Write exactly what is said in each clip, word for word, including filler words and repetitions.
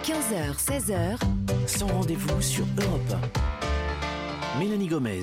quinze heures seize heures, Sans rendez-vous sur Europe un. Mélanie Gomez.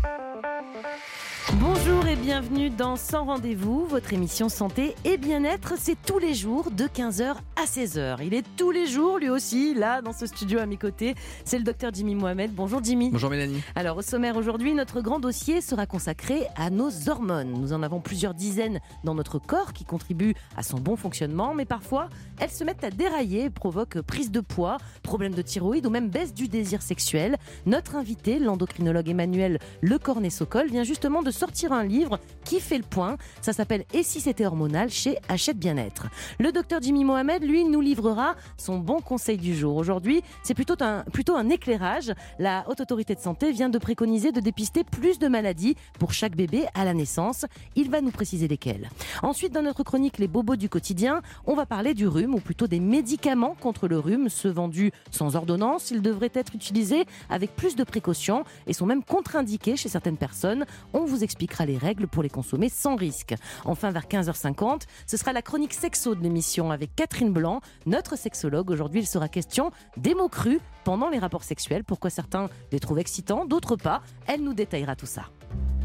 Bonjour et bienvenue dans Sans rendez-vous, votre émission santé et bien-être. C'est tous les jours de quinze heures à seize heures. Il est tous les jours, lui aussi, là, dans ce studio à mes côtés. C'est le docteur Jimmy Mohamed. Bonjour Jimmy. Bonjour Mélanie. Alors, au sommaire aujourd'hui, notre grand dossier sera consacré à nos hormones. Nous en avons plusieurs dizaines dans notre corps qui contribuent à son bon fonctionnement, mais parfois, elles se mettent à dérailler, provoquent prise de poids, problèmes de thyroïde ou même baisse du désir sexuel. Notre invité, l'endocrinologue Emmanuel Lecornet-Sokol, vient justement de sortir un livre qui fait le point. Ça s'appelle « Et si c'était hormonal ?» chez Hachette Bien-être. Le docteur Jimmy Mohamed, lui, nous livrera son bon conseil du jour. Aujourd'hui, c'est plutôt un, plutôt un éclairage. La Haute Autorité de Santé vient de préconiser de dépister plus de maladies pour chaque bébé à la naissance. Il va nous préciser lesquelles. Ensuite, dans notre chronique « Les bobos du quotidien », on va parler du rhume, ou plutôt des médicaments contre le rhume, ceux vendus sans ordonnance. Ils devraient être utilisés avec plus de précautions et sont même contre-indiqués chez certaines personnes. On vous expliquera les règles pour les consommer sans risque. Enfin, vers quinze heures cinquante, ce sera la chronique sexo de l'émission avec Catherine Blanc, notre sexologue. Aujourd'hui, il sera question des mots crus pendant les rapports sexuels. Pourquoi certains les trouvent excitants, d'autres pas. Elle nous détaillera tout ça.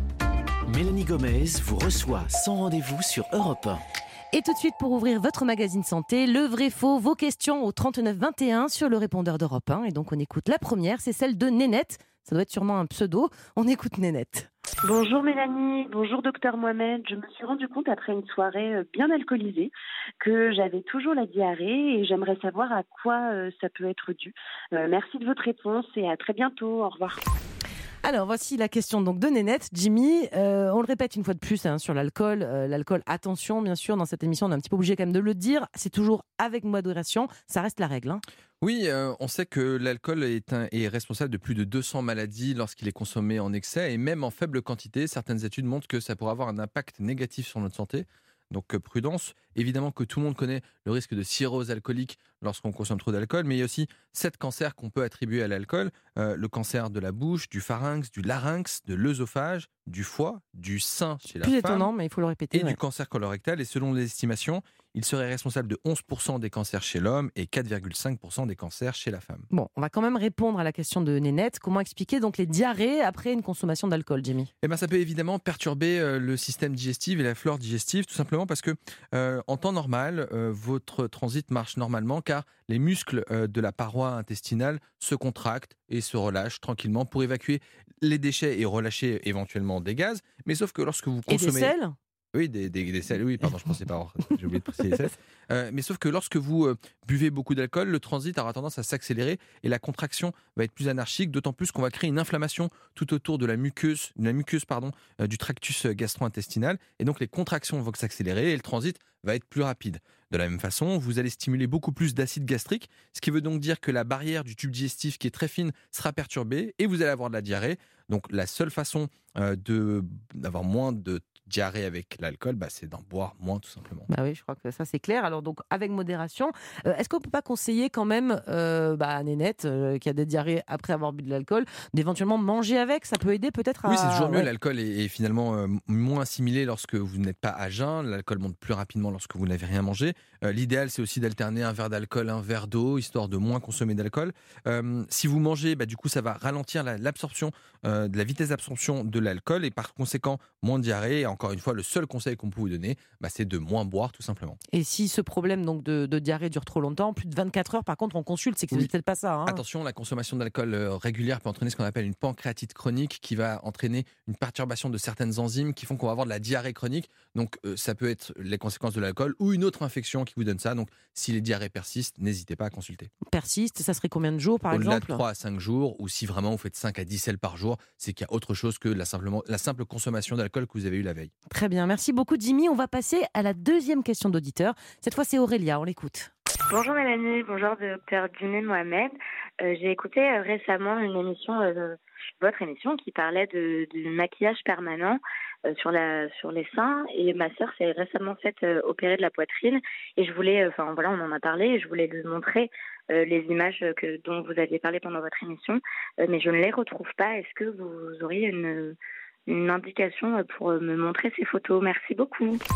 Mélanie Gomez vous reçoit Sans rendez-vous sur Europe un. Et tout de suite, pour ouvrir votre magazine santé, le vrai faux, vos questions au trente-neuf vingt et un sur le répondeur d'Europe un. Et donc, on écoute la première, c'est celle de Nénette. Ça doit être sûrement un pseudo. On écoute Nénette. Bonjour Mélanie, bonjour docteur Mohamed. Je me suis rendu compte après une soirée bien alcoolisée que j'avais toujours la diarrhée et j'aimerais savoir à quoi ça peut être dû. Euh, merci de votre réponse et à très bientôt. Au revoir. Alors, voici la question donc de Nénette. Jimmy, euh, on le répète une fois de plus hein, sur l'alcool. Euh, l'alcool, attention, bien sûr, dans cette émission, on est un petit peu obligé quand même de le dire. C'est toujours avec modération, ça reste la règle. Hein. Oui, euh, on sait que l'alcool est, un, est responsable de plus de deux cents maladies lorsqu'il est consommé en excès et même en faible quantité. Certaines études montrent que ça pourrait avoir un impact négatif sur notre santé. Donc euh, prudence. Évidemment que tout le monde connaît le risque de cirrhose alcoolique lorsqu'on consomme trop d'alcool, mais il y a aussi sept cancers qu'on peut attribuer à l'alcool. Euh, le cancer de la bouche, du pharynx, du larynx, de l'œsophage, du foie, du sein chez la Plus femme. étonnant, mais il faut le répéter. Et ouais. du cancer colorectal. Et selon les estimations, il serait responsable de onze pour cent des cancers chez l'homme et quatre virgule cinq pour cent des cancers chez la femme. Bon, on va quand même répondre à la question de Nénette. Comment expliquer donc les diarrhées après une consommation d'alcool, Jimmy ? Eh ben, ça peut évidemment perturber euh, le système digestif et la flore digestive, tout simplement parce que euh, en temps normal, euh, votre transit marche normalement car les muscles euh, de la paroi intestinale se contractent et se relâchent tranquillement pour évacuer les déchets et relâcher éventuellement des gaz. Mais sauf que lorsque vous consommez... Et des sels ? Oui, des, des, des sels, oui, pardon, je pensais pas, j'ai oublié de préciser les sels. Euh, mais sauf que lorsque vous euh, buvez beaucoup d'alcool, le transit aura tendance à s'accélérer et la contraction va être plus anarchique, d'autant plus qu'on va créer une inflammation tout autour de la muqueuse, de la muqueuse pardon, euh, du tractus gastro-intestinal. Et donc les contractions vont s'accélérer et le transit va être plus rapide. De la même façon, vous allez stimuler beaucoup plus d'acide gastrique, ce qui veut donc dire que la barrière du tube digestif qui est très fine sera perturbée et vous allez avoir de la diarrhée. Donc la seule façon euh, de, d'avoir moins de diarrhée avec l'alcool, bah, c'est d'en boire moins tout simplement. Bah oui, je crois que ça c'est clair. Alors donc avec modération, euh, est-ce qu'on ne peut pas conseiller quand même euh, bah, à Nénette euh, qui a des diarrhées après avoir bu de l'alcool, d'éventuellement manger avec ? Ça peut aider peut-être à... Oui, c'est toujours mieux. Ouais. L'alcool est, est finalement euh, moins assimilé lorsque vous n'êtes pas à jeun. L'alcool monte plus rapidement lorsque vous n'avez rien mangé. Euh, l'idéal, c'est aussi d'alterner un verre d'alcool, un verre d'eau, histoire de moins consommer d'alcool. Euh, si vous mangez, bah, du coup, ça va ralentir la, l'absorption, euh, de la vitesse d'absorption de l'alcool et par conséquent, moins de diarrhée. Et encore une fois, le seul conseil qu'on peut vous donner, bah, c'est de moins boire tout simplement. Et si ce problème donc, de, de diarrhée dure trop longtemps, plus de vingt-quatre heures, par contre, on consulte, c'est que oui. C'est peut-être pas ça. Hein. Attention, la consommation d'alcool euh, régulière peut entraîner ce qu'on appelle une pancréatite chronique qui va entraîner une perturbation de certaines enzymes qui font qu'on va avoir de la diarrhée chronique. Donc, euh, ça peut être les conséquences de l'alcool ou une autre infection qui vous donne ça. Donc, si les diarrhées persistent, n'hésitez pas à consulter. Persiste, ça serait combien de jours par Au-delà exemple ? de trois à cinq jours, ou si vraiment vous faites cinq à dix selles par jour, c'est qu'il y a autre chose que la, simplement, la simple consommation d'alcool que vous avez eue la veille. Très bien, merci beaucoup Jimmy. On va passer à la deuxième question d'auditeur. Cette fois, c'est Aurélia, on l'écoute. Bonjour Mélanie, bonjour docteur Jimmy Mohamed. Euh, j'ai écouté euh, récemment une émission, euh, votre émission, qui parlait de, du maquillage permanent euh, sur, la, sur les seins. Et ma sœur s'est récemment faite euh, opérer de la poitrine. Et je voulais, enfin euh, voilà, on en a parlé, et je voulais lui montrer euh, les images que, dont vous aviez parlé pendant votre émission. Euh, mais je ne les retrouve pas. Est-ce que vous auriez une... une indication pour me montrer ces photos? Merci beaucoup.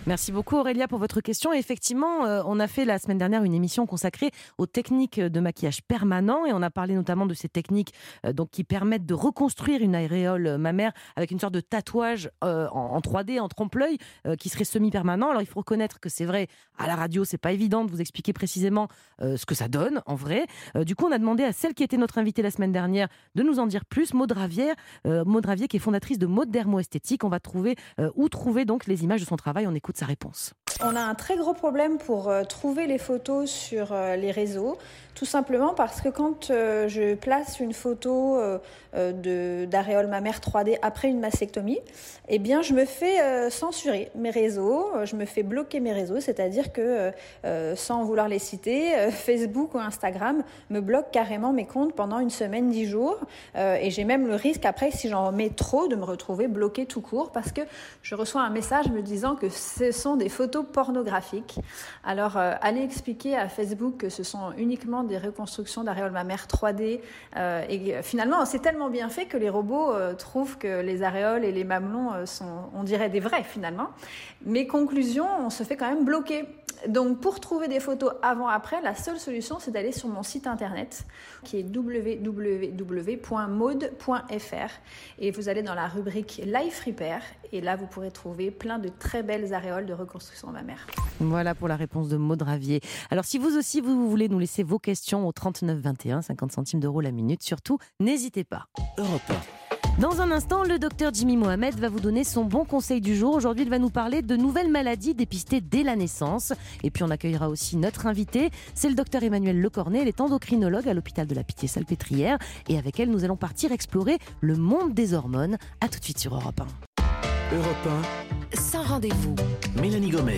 Merci beaucoup Aurélia pour votre question. Et effectivement, euh, on a fait la semaine dernière une émission consacrée aux techniques de maquillage permanent et on a parlé notamment de ces techniques euh, donc, qui permettent de reconstruire une aréole mammaire avec une sorte de tatouage euh, en, en trois D, en trompe-l'œil, euh, qui serait semi-permanent. Alors il faut reconnaître que c'est vrai, à la radio, c'est pas évident de vous expliquer précisément euh, ce que ça donne en vrai. Euh, du coup, on a demandé à celle qui était notre invitée la semaine dernière de nous en dire plus, Maud Ravière, euh, Maud Ravier qui est fondatrice de Maud Dermo-Esthétique. On va trouver euh, où trouver donc les images de son travail. On écoute sa réponse. On a un très gros problème pour euh, trouver les photos sur euh, les réseaux, tout simplement parce que quand euh, je place une photo euh, de, d'aréole mammaire trois D après une mastectomie, eh bien je me fais euh, censurer mes réseaux, je me fais bloquer mes réseaux, c'est-à-dire que euh, sans vouloir les citer, euh, Facebook ou Instagram me bloquent carrément mes comptes pendant une semaine, dix jours, euh, et j'ai même le risque après, si j'en mets trop, de me retrouver bloquée tout court parce que je reçois un message me disant que ce sont des photos pornographiques. Alors, euh, allez expliquer à Facebook que ce sont uniquement des reconstructions d'aréoles mammaires trois D. Euh, et finalement, c'est tellement bien fait que les robots euh, trouvent que les aréoles et les mamelons euh, sont, on dirait, des vrais finalement. Mais conclusion, on se fait quand même bloquer. Donc, pour trouver des photos avant-après, la seule solution, c'est d'aller sur mon site internet qui est w w w point maude point f r et vous allez dans la rubrique Life Repair et là, vous pourrez trouver plein de très belles aréoles de reconstruction mammaire. Voilà pour la réponse de Maud Ravier. Alors, si vous aussi, vous voulez nous laisser vos questions au trente-neuf vingt et un, cinquante centimes d'euros la minute, surtout, n'hésitez pas. Europe un. Dans un instant, le docteur Jimmy Mohamed va vous donner son bon conseil du jour. Aujourd'hui, il va nous parler de nouvelles maladies dépistées dès la naissance. Et puis, on accueillera aussi notre invité. C'est le docteur Emmanuel Lecornet. Elle est endocrinologue à l'hôpital de la Pitié-Salpêtrière. Et avec elle, nous allons partir explorer le monde des hormones. A tout de suite sur Europe un. Europe un. Sans rendez-vous. Mélanie Gomez.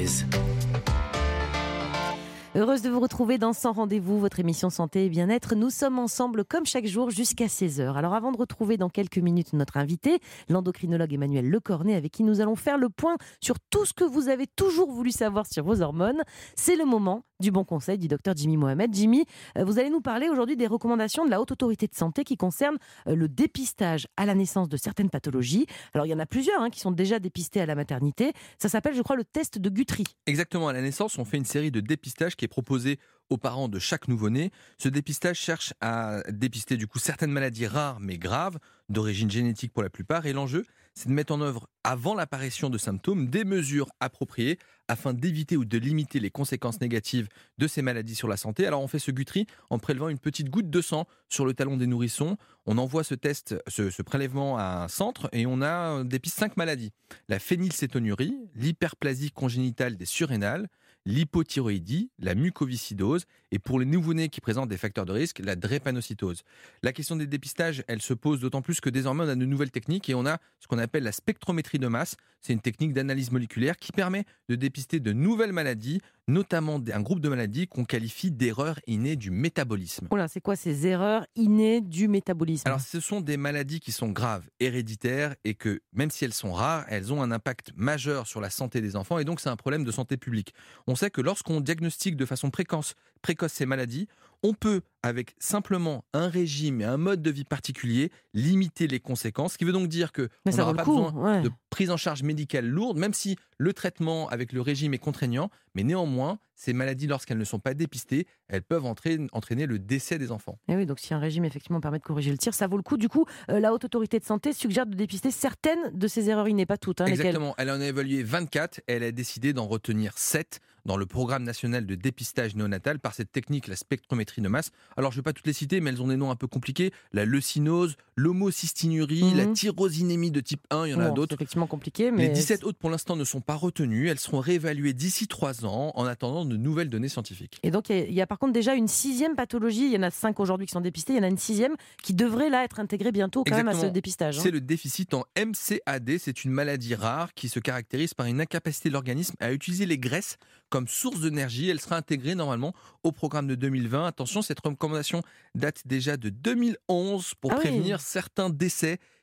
Heureuse de vous retrouver dans Sans Rendez-vous, votre émission santé et bien-être. Nous sommes ensemble comme chaque jour jusqu'à seize heures. Alors avant de retrouver dans quelques minutes notre invité, l'endocrinologue Emmanuel Lecornet, avec qui nous allons faire le point sur tout ce que vous avez toujours voulu savoir sur vos hormones, c'est le moment du bon conseil du docteur Jimmy Mohamed. Jimmy, vous allez nous parler aujourd'hui des recommandations de la Haute Autorité de Santé qui concernent le dépistage à la naissance de certaines pathologies. Alors il y en a plusieurs hein, qui sont déjà dépistées à la maternité. Ça s'appelle, je crois, le test de Guthrie. Exactement, à la naissance, on fait une série de dépistages qui est proposé aux parents de chaque nouveau-né. Ce dépistage cherche à dépister du coup certaines maladies rares mais graves, d'origine génétique pour la plupart, et l'enjeu, c'est de mettre en œuvre, avant l'apparition de symptômes, des mesures appropriées afin d'éviter ou de limiter les conséquences négatives de ces maladies sur la santé. Alors on fait ce Guthrie en prélevant une petite goutte de sang sur le talon des nourrissons. On envoie ce test, ce, ce prélèvement à un centre et on a dépiste cinq maladies. La phénylcétonurie, l'hyperplasie congénitale des surrénales, l'hypothyroïdie, la mucoviscidose et pour les nouveau-nés qui présentent des facteurs de risque, la drépanocytose. La question des dépistages, elle se pose d'autant plus que désormais on a de nouvelles techniques et on a ce qu'on appelle la spectrométrie de masse. C'est une technique d'analyse moléculaire qui permet de dépister de nouvelles maladies, notamment un groupe de maladies qu'on qualifie d'erreurs innées du métabolisme. Oula, c'est quoi ces erreurs innées du métabolisme ? Alors ce sont des maladies qui sont graves, héréditaires et que même si elles sont rares, elles ont un impact majeur sur la santé des enfants et donc c'est un problème de santé publique. On sait que lorsqu'on diagnostique de façon précoce, précoce ces maladies, on peut, avec simplement un régime et un mode de vie particulier, limiter les conséquences. Ce qui veut donc dire qu'on n'aura pas coup, besoin ouais. de prise en charge médicale lourde, même si le traitement avec le régime est contraignant. Mais néanmoins, ces maladies, lorsqu'elles ne sont pas dépistées, elles peuvent entraîner, entraîner le décès des enfants. Et oui, donc si un régime effectivement permet de corriger le tir, ça vaut le coup. Du coup, euh, la Haute Autorité de Santé suggère de dépister certaines de ces erreurs innées, pas toutes. Hein, Exactement. Lesquelles... Elle en a évalué vingt-quatre. Elle a décidé d'en retenir sept dans le programme national de dépistage néonatal par cette technique, la spectrométrie de masse. Alors, je ne vais pas toutes les citer, mais elles ont des noms un peu compliqués. La leucinose, l'homocystinurie, mmh. la tyrosinémie de type un, il y en bon, a d'autres. C'est effectivement compliqué. Mais... Les dix-sept autres, pour l'instant, ne sont pas retenues. Elles seront réévaluées d'ici trois ans en attendant de nouvelles données scientifiques. Et donc, il y, y a par contre déjà une sixième pathologie. Il y en a cinq aujourd'hui qui sont dépistées. Il y en a une sixième qui devrait là être intégrée bientôt quand Exactement. même à ce dépistage. Hein. C'est le déficit en M C A D. C'est une maladie rare qui se caractérise par une incapacité de l'organisme à utiliser les graisses comme source d'énergie. Elle sera intégrée normalement au programme de deux mille vingt. Attention, cette recommandation date déjà de deux mille onze pour ah prévenir oui. certains décès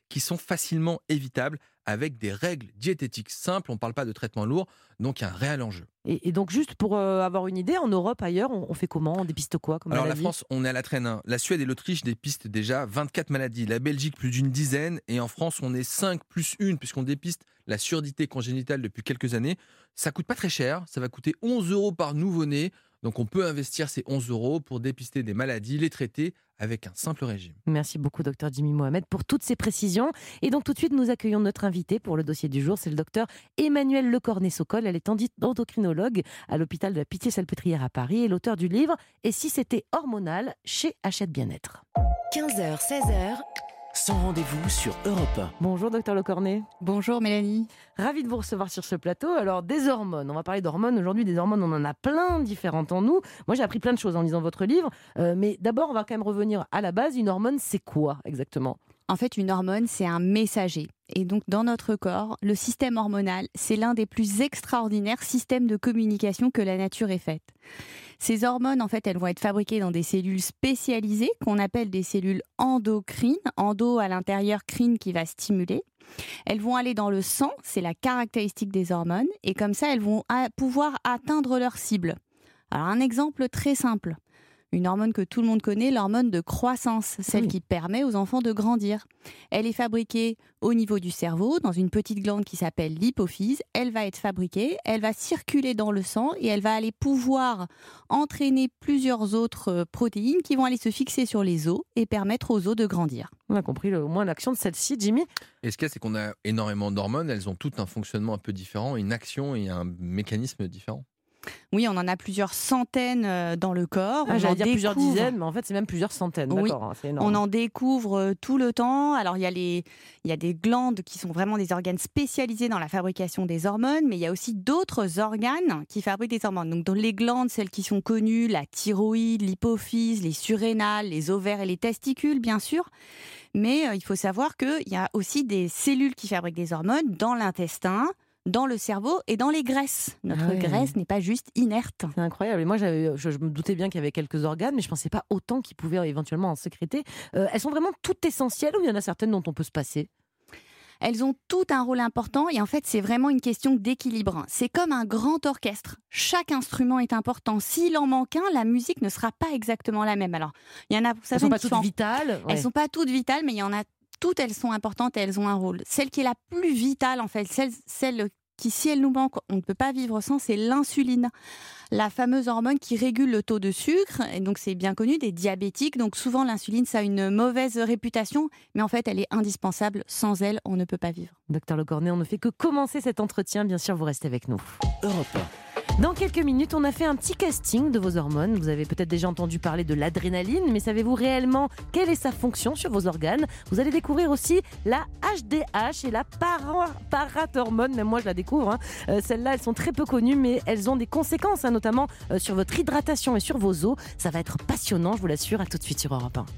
qui sont facilement évitables avec des règles diététiques simples. On ne parle pas de traitement lourd, donc il y a un réel enjeu. Et, et donc juste pour euh, avoir une idée, en Europe, ailleurs, on, on fait comment? On dépiste quoi comme Alors maladie? la France, on est à la traîne. hein. La Suède et l'Autriche dépistent déjà vingt-quatre maladies. La Belgique, plus d'une dizaine. Et en France, on est cinq plus une, puisqu'on dépiste la surdité congénitale depuis quelques années. Ça coûte pas très cher. Ça va coûter onze euros par nouveau-né. Donc on peut investir ces onze euros pour dépister des maladies, les traiter avec un simple régime. Merci beaucoup, docteur Jimmy Mohamed, pour toutes ces précisions. Et donc, tout de suite, nous accueillons notre invité pour le dossier du jour. C'est le docteur Emmanuelle Lecornet-Socol. Elle est endocrinologue à l'hôpital de la Pitié-Salpêtrière à Paris et l'auteur du livre « Et si c'était hormonal ?» chez Hachette Bien-être. quinze heures, seize heures, sans rendez-vous sur Europe un. Bonjour, docteur Lecornet. Bonjour Mélanie. Ravi de vous recevoir sur ce plateau. Alors, des hormones. On va parler d'hormones. Aujourd'hui, des hormones, on en a plein différentes en nous. Moi, j'ai appris plein de choses en lisant votre livre. Euh, mais d'abord, on va quand même revenir à la base. Une hormone, c'est quoi exactement? En fait, une hormone, c'est un messager. Et donc, dans notre corps, le système hormonal, c'est l'un des plus extraordinaires systèmes de communication que la nature ait faite. Ces hormones, en fait, elles vont être fabriquées dans des cellules spécialisées qu'on appelle des cellules endocrines. Endo à l'intérieur, crine qui va stimuler. Elles vont aller dans le sang, c'est la caractéristique des hormones. Et comme ça, elles vont pouvoir atteindre leur cible. Alors, un exemple très simple. Une hormone que tout le monde connaît, l'hormone de croissance, celle oui. qui permet aux enfants de grandir. Elle est fabriquée au niveau du cerveau, dans une petite glande qui s'appelle l'hypophyse. Elle va être fabriquée, elle va circuler dans le sang et elle va aller pouvoir entraîner plusieurs autres protéines qui vont aller se fixer sur les os et permettre aux os de grandir. On a compris le, au moins l'action de celle-ci, Jimmy. Et ce qu'il y a, c'est qu'on a énormément d'hormones, elles ont toutes un fonctionnement un peu différent, une action et un mécanisme différent. Oui, on en a plusieurs centaines dans le corps. Ah, j'allais dire découvre... plusieurs dizaines, mais en fait, c'est même plusieurs centaines. Oui, D'accord, c'est énorme. On en découvre tout le temps. Alors, il y a les, il y a des glandes qui sont vraiment des organes spécialisés dans la fabrication des hormones, mais il y a aussi d'autres organes qui fabriquent des hormones. Donc, dans les glandes, celles qui sont connues, la thyroïde, l'hypophyse, les surrénales, les ovaires et les testicules, bien sûr. Mais euh, il faut savoir qu'il y a aussi des cellules qui fabriquent des hormones dans l'intestin, dans le cerveau et dans les graisses. Notre ah ouais. graisse n'est pas juste inerte. C'est incroyable. Et moi, je, je me doutais bien qu'il y avait quelques organes, mais je ne pensais pas autant qu'ils pouvaient éventuellement en sécréter. Euh, elles sont vraiment toutes essentielles ou il y en a certaines dont on peut se passer ? Elles ont tout un rôle important et en fait, c'est vraiment une question d'équilibre. C'est comme un grand orchestre. Chaque instrument est important. S'il en manque un, la musique ne sera pas exactement la même. Alors, il y en a pour certaines elles ne sont pas qui toutes sont... vitales. Ouais. Elles ne sont pas toutes vitales, mais il y en a toutes, elles sont importantes et elles ont un rôle. Celle qui est la plus vitale, en fait, celle, celle qui, si elle nous manque, on ne peut pas vivre sans, c'est l'insuline. La fameuse hormone qui régule le taux de sucre, et donc c'est bien connu des diabétiques. Donc souvent l'insuline, ça a une mauvaise réputation, mais en fait elle est indispensable. Sans elle, on ne peut pas vivre. Docteur Lecornet, on ne fait que commencer cet entretien. Bien sûr, vous restez avec nous. Europe un. Dans quelques minutes, on a fait un petit casting de vos hormones. Vous avez peut-être déjà entendu parler de l'adrénaline, mais savez-vous réellement quelle est sa fonction sur vos organes ? Vous allez découvrir aussi la H D H et la para- parathormone. Même moi, je la découvre. Hein. Euh, celles-là, elles sont très peu connues, mais elles ont des conséquences, hein, notamment euh, sur votre hydratation et sur vos os. Ça va être passionnant, je vous l'assure. À tout de suite sur Europe un.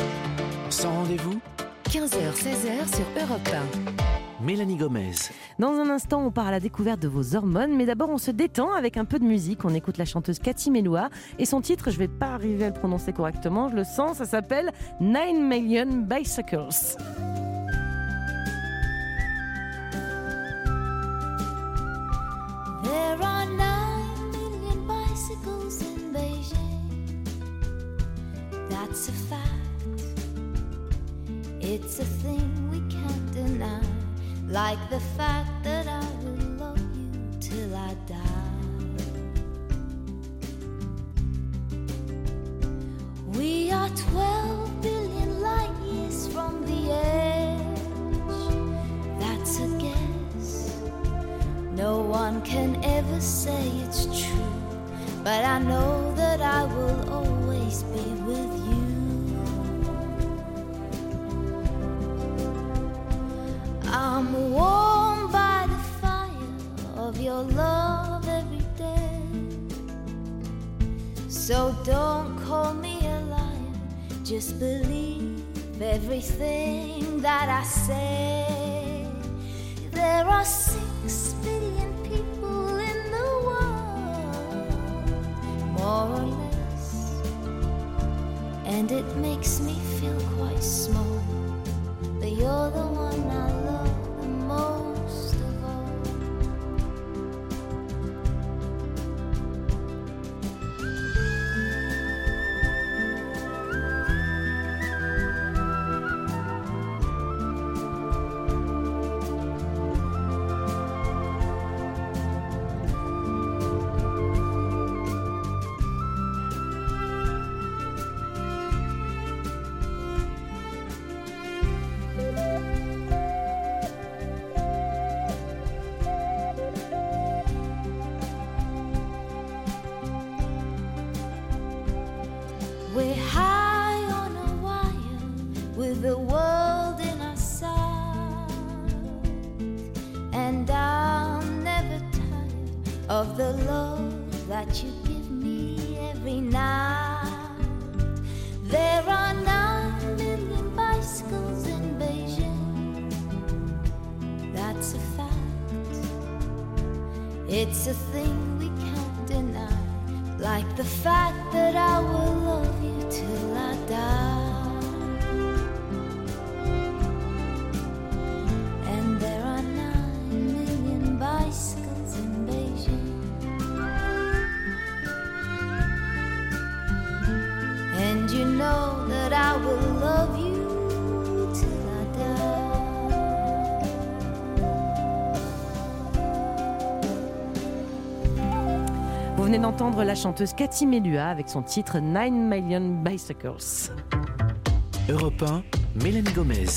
Sans rendez-vous, quinze heures, seize heures sur Europe un. Mélanie Gomez. Dans un instant, on part à la découverte de vos hormones, mais d'abord on se détend avec un peu de musique. On écoute la chanteuse Cathy Melua et son titre, je ne vais pas arriver à le prononcer correctement, je le sens, ça s'appelle Nine Million Bicycles. There are nine million bicycles in Beijing. That's a fact. It's a thing we can't deny. Like the fact that I will love you till I die. We are twelve billion light years from the edge. That's a guess. No one can ever say it's true, but I know that I will always be with you. I'm warmed by the fire of your love every day. So don't call me a liar, just believe everything that I say. There are six billion people in the world, more or less, and it makes me feel quite small. The you're the one I love the most of all. We're high on a wire with the world in our sight, and I'm never tired of the love that you give me every night. There are nine million bicycles in Beijing, that's a fact. It's a thing we can't deny. Like the fact that I will love you till I die. And there are nine million bicycles in Beijing. And you know that I will love you till I die. Vous venez d'entendre la chanteuse Cathy Melua avec son titre Nine Million Bicycles. Europe un, Mélanie Gomez.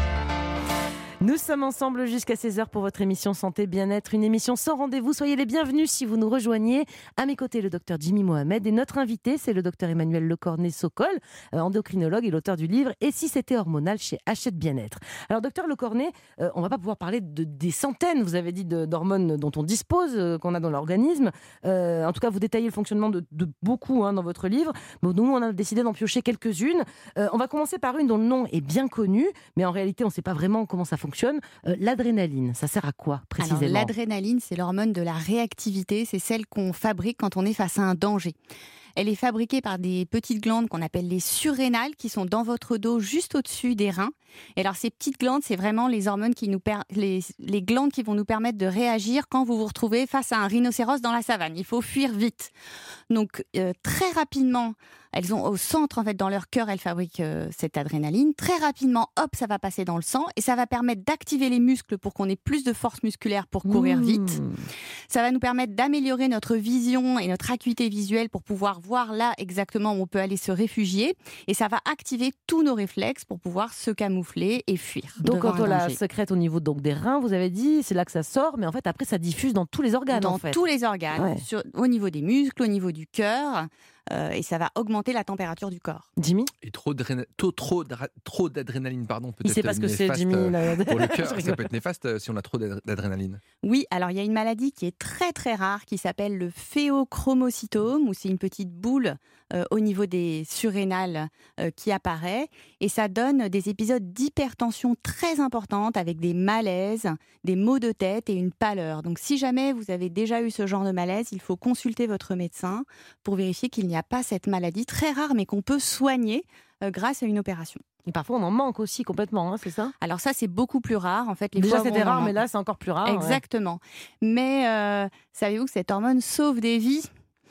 Nous sommes ensemble jusqu'à seize heures pour votre émission Santé Bien-être, une émission sans rendez-vous. Soyez les bienvenus si vous nous rejoignez. À mes côtés, le docteur Jimmy Mohamed et notre invité, c'est le docteur Emmanuel Lecornet-Sokol, euh, endocrinologue et l'auteur du livre « Et si c'était hormonal » chez Hachette Bien-être. Alors docteur Lecornet, euh, on ne va pas pouvoir parler de, des centaines, vous avez dit, de, d'hormones dont on dispose, euh, qu'on a dans l'organisme. Euh, en tout cas, vous détaillez le fonctionnement de, de beaucoup hein, dans votre livre. Bon, nous, on a décidé d'en piocher quelques-unes. Euh, on va commencer par une dont le nom est bien connu, mais en réalité, on ne sait pas vraiment comment ça fonctionne. Euh, l'adrénaline, ça sert à quoi précisément ? Alors, l'adrénaline, c'est l'hormone de la réactivité, c'est celle qu'on fabrique quand on est face à un danger. Elle est fabriquée par des petites glandes qu'on appelle les surrénales, qui sont dans votre dos, juste au-dessus des reins. Et alors, ces petites glandes, c'est vraiment les hormones qui nous per... les, les glandes qui vont nous permettre de réagir quand vous vous retrouvez face à un rhinocéros dans la savane. Il faut fuir vite. Donc, euh, très rapidement, elles ont au centre, en fait, dans leur cœur, elles fabriquent euh, cette adrénaline. Très rapidement, hop, ça va passer dans le sang et ça va permettre d'activer les muscles pour qu'on ait plus de force musculaire pour courir Mmh. vite. Ça va nous permettre d'améliorer notre vision et notre acuité visuelle pour pouvoir voir là exactement où on peut aller se réfugier. Et ça va activer tous nos réflexes pour pouvoir se camoufler et fuir. Donc devant quand on un la danger. sécrète au niveau donc, des reins, vous avez dit, c'est là que ça sort, mais en fait après ça diffuse dans tous les organes. Dans en fait. tous les organes, Ouais. sur- au niveau des muscles, au niveau du cœur, euh, et ça va augmenter la température du corps. Jimmy, Et trop, d'adréna- trop, trop, d'adra- trop d'adrénaline, pardon, peut il être sait pas ce que c'est, néfaste, Jimmy. euh, là. Pour le Je cœur, ça rigole. peut être néfaste euh, si on a trop d'ad- d'adrénaline. Oui, alors il y a une maladie qui est très très rare qui s'appelle le phéochromocytome, où c'est une petite boule euh, au niveau des surrénales euh, qui apparaît, et ça donne des épisodes d'hypertension très importantes avec des malaises, des maux de tête et une pâleur. Donc si jamais vous avez déjà eu ce genre de malaise, il faut consulter votre médecin pour vérifier qu'il n'y a pas cette maladie très rare mais qu'on peut soigner euh, grâce à une opération. Et parfois on en manque aussi complètement, hein, c'est ça ? Alors ça, c'est beaucoup plus rare. En fait, les Déjà fois où c'était on en rare, manque- mais là c'est encore plus rare. ouais. Exactement. Mais euh, savez-vous que cette hormone sauve des vies ?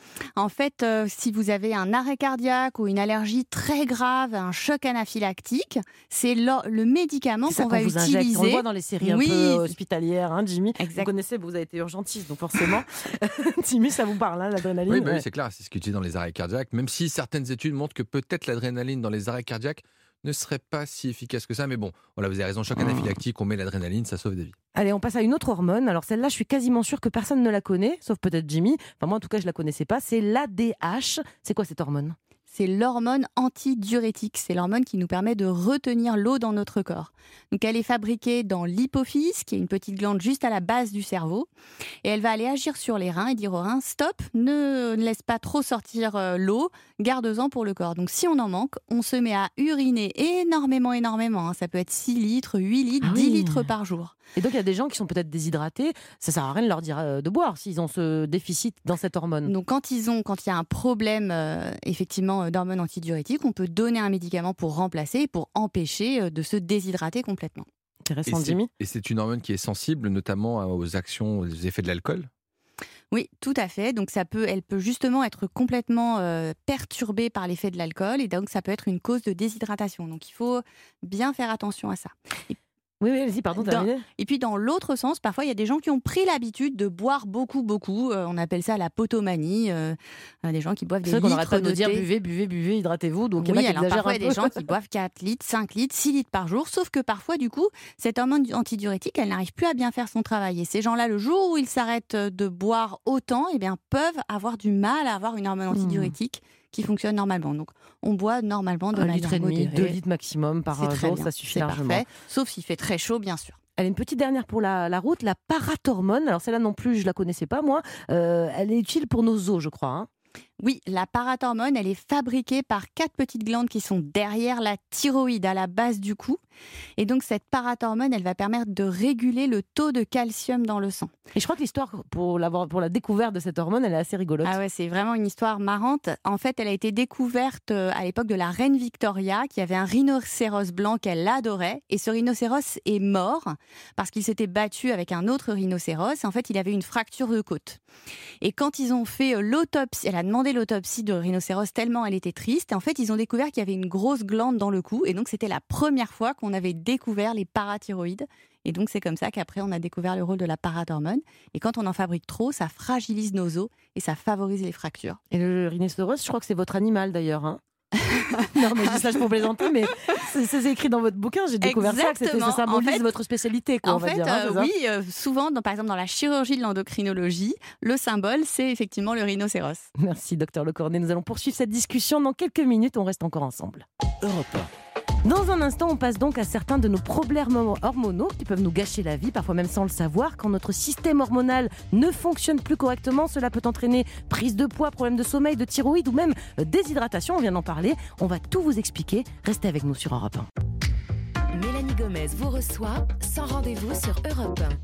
En fait, euh, si vous avez un arrêt cardiaque ou une allergie très grave, un choc anaphylactique, c'est le, le médicament C'est ça qu'on qu'on va vous utiliser. injecte. On le voit dans les séries un Oui. peu hospitalières, hein, Jimmy. Exact. Vous connaissez, vous avez été urgentiste, donc forcément, Jimmy, ça vous parle, hein, l'adrénaline. Oui, bah oui, ouais. c'est clair, c'est ce qui est utilisé dans les arrêts cardiaques, même si certaines études montrent que peut-être l'adrénaline dans les arrêts cardiaques ne serait pas si efficace que ça. Mais bon, voilà, vous avez raison, choc anaphylactique, on met l'adrénaline, ça sauve des vies. Allez, on passe à une autre hormone. Alors celle-là, je suis quasiment sûre que personne ne la connaît, sauf peut-être Jimmy. Enfin moi, en tout cas, je la connaissais pas. C'est l'A D H. C'est quoi cette hormone ? C'est l'hormone antidiurétique. C'est l'hormone qui nous permet de retenir l'eau dans notre corps. Donc, elle est fabriquée dans l'hypophyse, qui est une petite glande juste à la base du cerveau. Et elle va aller agir sur les reins et dire aux reins, stop, ne laisse pas trop sortir euh, l'eau, garde-en pour le corps. Donc, si on en manque, on se met à uriner énormément, énormément. hein. Ça peut être six litres, huit litres, Ah dix oui. litres par jour. Et donc il y a des gens qui sont peut-être déshydratés. Ça sert à rien de leur dire euh, de boire s'ils ont ce déficit dans cette hormone. Donc, quand ils ont, quand il y a un problème, euh, effectivement, euh, d'hormones antidiurétiques, on peut donner un médicament pour remplacer, pour empêcher euh, de se déshydrater complètement. Intéressant, Et c'est, Jimmy. et c'est une hormone qui est sensible notamment aux actions, aux effets de l'alcool. Oui, tout à fait. Donc ça peut, elle peut justement être complètement euh, perturbée par l'effet de l'alcool et donc ça peut être une cause de déshydratation. Donc il faut bien faire attention à ça. Et Oui, oui, vas-y, pardon, Dans- terminé. Et puis dans l'autre sens, parfois il y a des gens qui ont pris l'habitude de boire beaucoup, beaucoup. Euh, on appelle ça la potomanie. Euh, euh, des gens qui boivent des C'est vrai qu'on litres arrête pas de de nous dire thé. buvez, buvez, buvez, hydratez-vous. Donc il y en a Oui, qui alors exagèrent parfois un il y a des peu. gens qui boivent quatre litres, cinq litres, six litres par jour, sauf que parfois du coup, cette hormone antidiurétique, elle n'arrive plus à bien faire son travail. Et ces gens-là, le jour où ils s'arrêtent de boire autant, eh bien, peuvent avoir du mal à avoir une hormone antidiurétique qui fonctionne normalement. Donc on boit normalement de Un manière litre et demi, modérée. deux litres maximum par C'est très jour, bien, ça suffit c'est largement. parfait, sauf s'il fait très chaud, bien sûr. Allez, une petite dernière pour la, la route, la parathormone. Alors celle-là non plus, je la connaissais pas moi. Euh, elle est utile pour nos os, je crois. Hein. Oui, la parathormone, elle est fabriquée par quatre petites glandes qui sont derrière la thyroïde, à la base du cou. Et donc, cette parathormone, elle va permettre de réguler le taux de calcium dans le sang. Et je crois que l'histoire pour, l'avoir- pour la découverte de cette hormone, elle est assez rigolote. Ah ouais, c'est vraiment une histoire marrante. En fait, elle a été découverte euh, à l'époque de la reine Victoria, qui avait un rhinocéros blanc qu'elle adorait. Et ce rhinocéros est mort parce qu'il s'était battu avec un autre rhinocéros. En fait, il avait une fracture de côte. Et quand ils ont fait euh, l'autopsie, elle a demandé l'autopsie de rhinocéros tellement elle était triste. Et en fait, ils ont découvert qu'il y avait une grosse glande dans le cou. Et donc, c'était la première fois qu'on avait découvert les parathyroïdes. Et donc, c'est comme ça qu'après, on a découvert le rôle de la parathormone. Et quand on en fabrique trop, ça fragilise nos os et ça favorise les fractures. Et le rhinocéros, je crois que c'est votre animal d'ailleurs. Hein. non, mais je dis ça pour plaisanter, mais c'est, c'est écrit dans votre bouquin. J'ai découvert ça, que c'était, ça Exactement. symbolise En fait- votre spécialité. Quoi, En on va fait, dire, hein, euh, c'est ça oui, euh, souvent, dans, par exemple, dans la chirurgie de l'endocrinologie, le symbole, c'est effectivement le rhinocéros. Merci, docteur Lecornet. Nous allons poursuivre cette discussion dans quelques minutes. On reste encore ensemble. Europe un. Dans un instant, on passe donc à certains de nos problèmes hormonaux qui peuvent nous gâcher la vie, parfois même sans le savoir. Quand notre système hormonal ne fonctionne plus correctement, cela peut entraîner prise de poids, problème de sommeil, de thyroïde ou même déshydratation. On vient d'en parler. On va tout vous expliquer. Restez avec nous sur Europe un. Mélanie Gomez vous reçoit sans rendez-vous sur Europe un.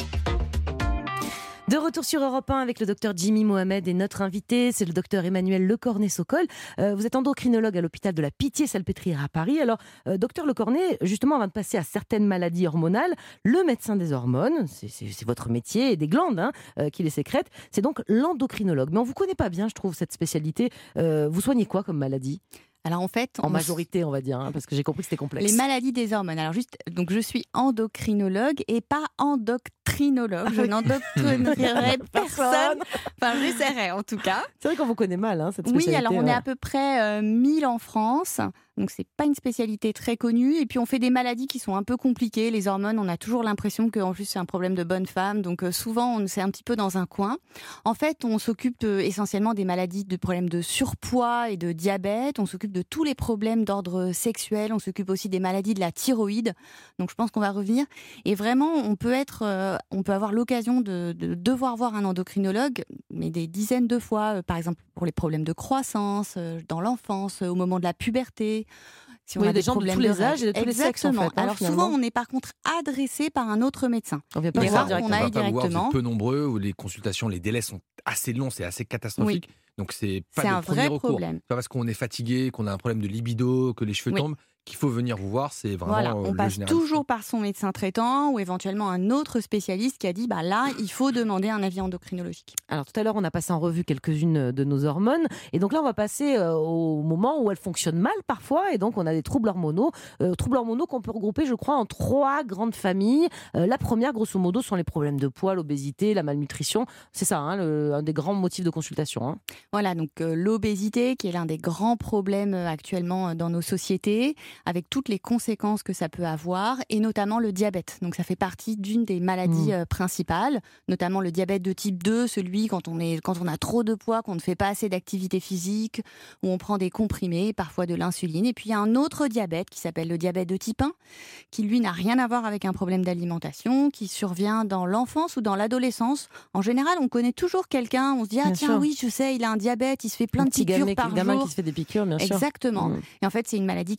De retour sur Europe un avec le docteur Jimmy Mohamed et notre invité, c'est le docteur Emmanuel Lecornet-Socol. Euh, vous êtes endocrinologue à l'hôpital de la Pitié-Salpêtrière à Paris. Alors, euh, docteur Lecornet, justement, avant de passer à certaines maladies hormonales, le médecin des hormones, c'est, c'est, c'est votre métier, et des glandes hein, euh, qui les sécrètent, c'est donc l'endocrinologue. Mais on ne vous connaît pas bien, je trouve, cette spécialité. Euh, vous soignez quoi comme maladie ? Alors en fait, En on- majorité, on va dire, hein, parce que j'ai compris que c'était complexe. les maladies des hormones. Alors juste, donc je suis endocrinologue et pas endoctrinologue. Je n'endoctrinerai personne. Enfin, j'essaierai en tout cas. C'est vrai qu'on vous connaît mal, hein, cette Oui, spécialité. alors on ouais. est à peu près euh, mille en France. Donc c'est pas une spécialité très connue. Et puis on fait des maladies qui sont un peu compliquées. Les hormones, on a toujours l'impression que en plus c'est un problème de bonne femme. Donc euh, souvent on c'est un petit peu dans un coin. En fait, on s'occupe euh, essentiellement des maladies de problèmes de surpoids et de diabète. On s'occupe de tous les problèmes d'ordre sexuel. On s'occupe aussi des maladies de la thyroïde. Donc je pense qu'on va revenir. Et vraiment, on peut être, euh, on peut avoir l'occasion de, de devoir voir un endocrinologue, mais des dizaines de fois. Euh, par exemple pour les problèmes de croissance euh, dans l'enfance, euh, au moment de la puberté. Si Oui, a des gens de problèmes tous les règles. âges et de tous les sexes, en Exactement. fait, hein, Alors finalement. souvent, on est par contre adressé par un autre médecin. On vient pas Les vous voir rares directement. qu'on On aille va pas vous voir, vous directement. êtes peu nombreux, ou les consultations, les délais sont assez longs, c'est assez catastrophique. Donc c'est pas C'est le un premier vrai recours. problème. C'est pas parce qu'on est fatigué, qu'on a un problème de libido, que les cheveux Oui. tombent, qu'il faut venir vous voir. C'est vraiment Voilà, euh, on le passe généraliste. toujours par son médecin traitant ou éventuellement un autre spécialiste qui a dit bah là, il faut demander un avis endocrinologique. Alors tout à l'heure, on a passé en revue quelques-unes de nos hormones. Et donc là, on va passer euh, au moment où elles fonctionnent mal parfois. Et donc, on a des troubles hormonaux. Euh, troubles hormonaux qu'on peut regrouper, je crois, en trois grandes familles. Euh, la première, grosso modo, sont les problèmes de poids, l'obésité, la malnutrition. C'est ça, hein, le- un des grands motifs de consultation. Hein. Voilà, donc euh, l'obésité qui est l'un des grands problèmes euh, actuellement euh, dans nos sociétés, avec toutes les conséquences que ça peut avoir, et notamment le diabète. Donc ça fait partie d'une des maladies Mmh. euh, principales, notamment le diabète de type deux, celui quand on, est, quand on a trop de poids, qu'on ne fait pas assez d'activité physique, où on prend des comprimés, parfois de l'insuline. Et puis il y a un autre diabète qui s'appelle le diabète de type un, qui lui n'a rien à voir avec un problème d'alimentation, qui survient dans l'enfance ou dans l'adolescence. En général, on connaît toujours quelqu'un, on se dit « Ah Bien tiens, sûr. oui, je sais, il a un diabète, il se fait plein Un de petit piqûres gamin, par gamin jour. qui se fait des piqûres, bien sûr. Exactement. Mmh. Et en fait, c'est une maladie qui est assez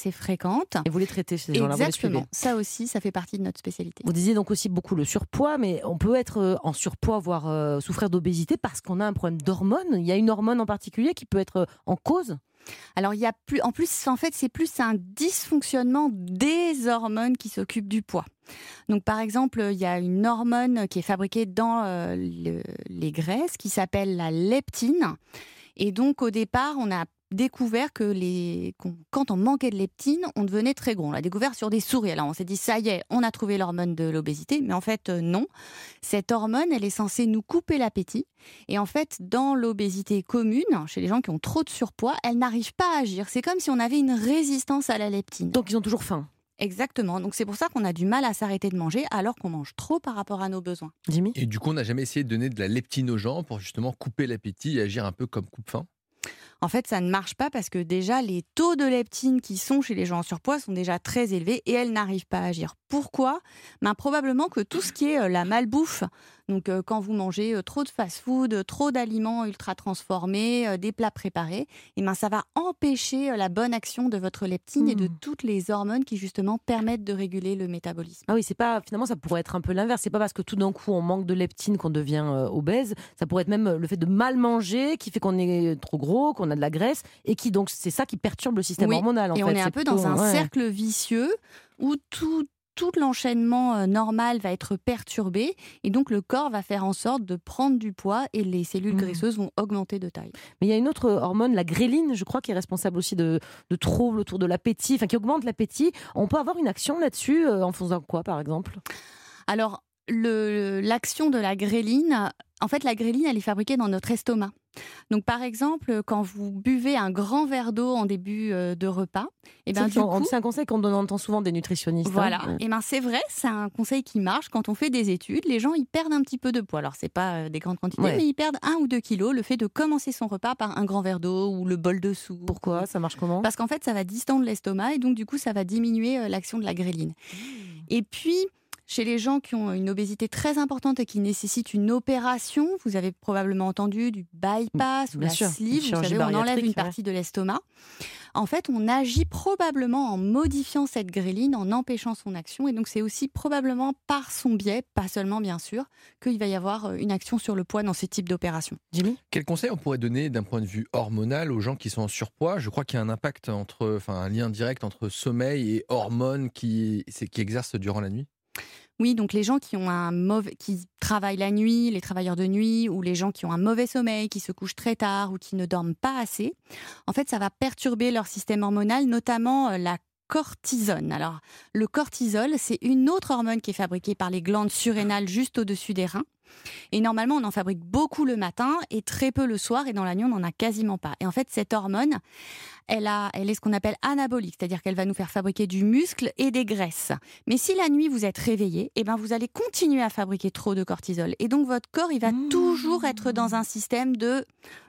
assez fréquentes. Et vous les traitez ces gens-là, vous les suivez. Exactement. Ça aussi, ça fait partie de notre spécialité. Vous disiez donc aussi beaucoup le surpoids, mais on peut être euh, en surpoids, voire euh, souffrir d'obésité parce qu'on a un problème d'hormones. Il y a une hormone en particulier qui peut être euh, en cause? Alors, il y a plus, en plus, en fait, c'est plus un dysfonctionnement des hormones qui s'occupent du poids. Donc, par exemple, il y a une hormone qui est fabriquée dans euh, le, les graisses qui s'appelle la leptine. Et donc, au départ, on a découvert que les, qu'on, quand on manquait de leptine, on devenait très gros. On l'a découvert sur des souris. Alors on s'est dit, ça y est, on a trouvé l'hormone de l'obésité. Mais en fait, euh, non. Cette hormone, elle est censée nous couper l'appétit. Et en fait, dans l'obésité commune, chez les gens qui ont trop de surpoids, elle n'arrive pas à agir. C'est comme si on avait une résistance à la leptine. Donc ils ont toujours faim. Exactement. Donc c'est pour ça qu'on a du mal à s'arrêter de manger alors qu'on mange trop par rapport à nos besoins. Jimmy ? Et du coup, on n'a jamais essayé de donner de la leptine aux gens pour justement couper l'appétit et agir un peu comme coupe-faim? En fait, ça ne marche pas parce que déjà, les taux de leptine qui sont chez les gens en surpoids sont déjà très élevés et elles n'arrivent pas à agir. Pourquoi ? Ben, probablement que tout ce qui est euh, la malbouffe, donc euh, quand vous mangez euh, trop de fast-food, euh, trop d'aliments ultra transformés, euh, des plats préparés, et ben, ça va empêcher euh, la bonne action de votre leptine mmh. et de toutes les hormones qui justement permettent de réguler le métabolisme. Ah oui, c'est pas, finalement, ça pourrait être un peu l'inverse. C'est pas parce que tout d'un coup on manque de leptine qu'on devient euh, obèse. Ça pourrait être même le fait de mal manger qui fait qu'on est trop gros, qu'on a de la graisse et qui donc c'est ça qui perturbe le système oui. hormonal. En et fait. on est un c'est peu plutôt, dans un ouais. cercle vicieux où tout tout l'enchaînement euh, normal va être perturbé et donc le corps va faire en sorte de prendre du poids et les cellules mmh. graisseuses vont augmenter de taille. Mais il y a une autre hormone, la gréline, je crois, qui est responsable aussi de, de troubles autour de l'appétit, enfin qui augmente l'appétit. On peut avoir une action là-dessus euh, en faisant quoi, par exemple ? Alors, le, l'action de la gréline, en fait, la gréline, elle est fabriquée dans notre estomac. Donc, par exemple, quand vous buvez un grand verre d'eau en début euh, de repas, et ben, du coup, c'est un conseil qu'on entend souvent des nutritionnistes. Voilà. Hein. Et ben, c'est vrai, c'est un conseil qui marche. Quand on fait des études, les gens ils perdent un petit peu de poids. Alors, c'est pas euh, des grandes quantités, ouais. mais ils perdent un ou deux kilos. Le fait de commencer son repas par un grand verre d'eau ou le bol de soupe. Pourquoi ? Ça marche comment ? Parce qu'en fait, ça va distendre l'estomac et donc du coup, ça va diminuer euh, l'action de la gréline. Mmh. Et puis. Chez les gens qui ont une obésité très importante et qui nécessitent une opération, vous avez probablement entendu du bypass ou la sûr, sleeve, vous savez, on enlève une partie ouais. de l'estomac. En fait, on agit probablement en modifiant cette gréline, en empêchant son action. Et donc, c'est aussi probablement par son biais, pas seulement bien sûr, qu'il va y avoir une action sur le poids dans ce type d'opération. Jimmy ? Quel conseil on pourrait donner d'un point de vue hormonal aux gens qui sont en surpoids ? Je crois qu'il y a un impact entre, enfin, un lien direct entre sommeil et hormones qui, qui exercent durant la nuit. Oui, donc les gens qui ont un mauvais, qui travaillent la nuit, les travailleurs de nuit, ou les gens qui ont un mauvais sommeil, qui se couchent très tard ou qui ne dorment pas assez, en fait, ça va perturber leur système hormonal, notamment la cortisone. Alors, le cortisol, c'est une autre hormone qui est fabriquée par les glandes surrénales juste au-dessus des reins. Et normalement, on en fabrique beaucoup le matin et très peu le soir. Et dans la nuit, on n'en a quasiment pas. Et en fait, cette hormone, elle, a, elle est ce qu'on appelle anabolique, c'est-à-dire qu'elle va nous faire fabriquer du muscle et des graisses. Mais si la nuit, vous êtes réveillé, eh ben, vous allez continuer à fabriquer trop de cortisol. Et donc, votre corps, il va mmh. toujours être dans un système de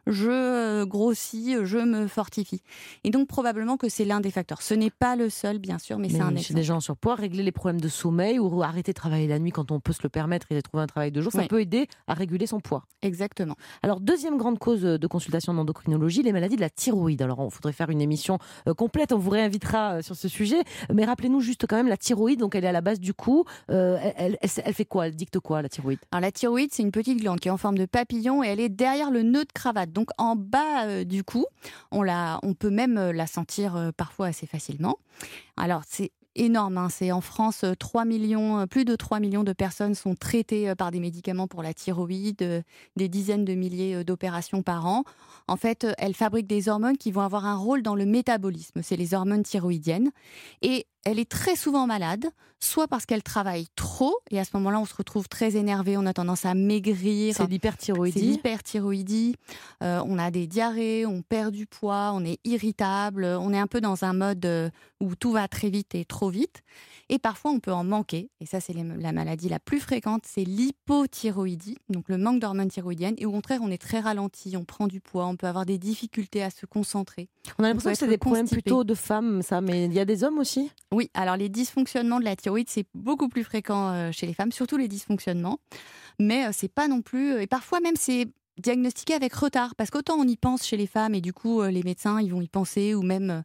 je grossis, je me fortifie. Et donc, probablement que c'est l'un des facteurs. Ce n'est pas le seul, bien sûr, mais, mais c'est un exemple. Chez des gens en surpoids, régler les problèmes de sommeil ou arrêter de travailler la nuit quand on peut se le permettre et trouver un travail de jour, ça oui. peut aider à réguler son poids. Exactement. Alors, deuxième grande cause de consultation d'endocrinologie, les maladies de la thyroïde. Alors, il faudrait faire une émission euh, complète, on vous réinvitera euh, sur ce sujet. Mais rappelez-nous juste quand même, la thyroïde, donc elle est à la base du cou. Euh, elle, elle, elle fait quoi ? Elle dicte quoi, la thyroïde ? Alors, la thyroïde, c'est une petite glande qui est en forme de papillon et elle est derrière le nœud de cravate. Donc, en bas euh, du cou, on, la, on peut même la sentir euh, parfois assez facilement. Alors, c'est énorme, hein. C'est en France, trois millions, plus de trois millions de personnes sont traitées par des médicaments pour la thyroïde, des dizaines de milliers d'opérations par an. En fait, elle fabrique des hormones qui vont avoir un rôle dans le métabolisme. C'est les hormones thyroïdiennes. Et elle est très souvent malade, soit parce qu'elle travaille trop, et à ce moment-là, on se retrouve très énervé, on a tendance à maigrir. C'est l'hyperthyroïdie. C'est l'hyperthyroïdie. Euh, on a des diarrhées, on perd du poids, on est irritable, on est un peu dans un mode où tout va très vite et trop vite. Et parfois, on peut en manquer. Et ça, c'est la maladie la plus fréquente, c'est l'hypothyroïdie, donc le manque d'hormones thyroïdiennes. Et au contraire, on est très ralenti, on prend du poids, on peut avoir des difficultés à se concentrer. On a l'impression que c'est des problèmes constipé. plutôt de femmes, ça, mais il y a des hommes aussi ? Oui, alors les dysfonctionnements de la thyroïde, c'est beaucoup plus fréquent chez les femmes, surtout les dysfonctionnements. Mais c'est pas non plus... Et parfois même, c'est diagnostiqué avec retard. Parce qu'autant on y pense chez les femmes, et du coup, les médecins, ils vont y penser, ou même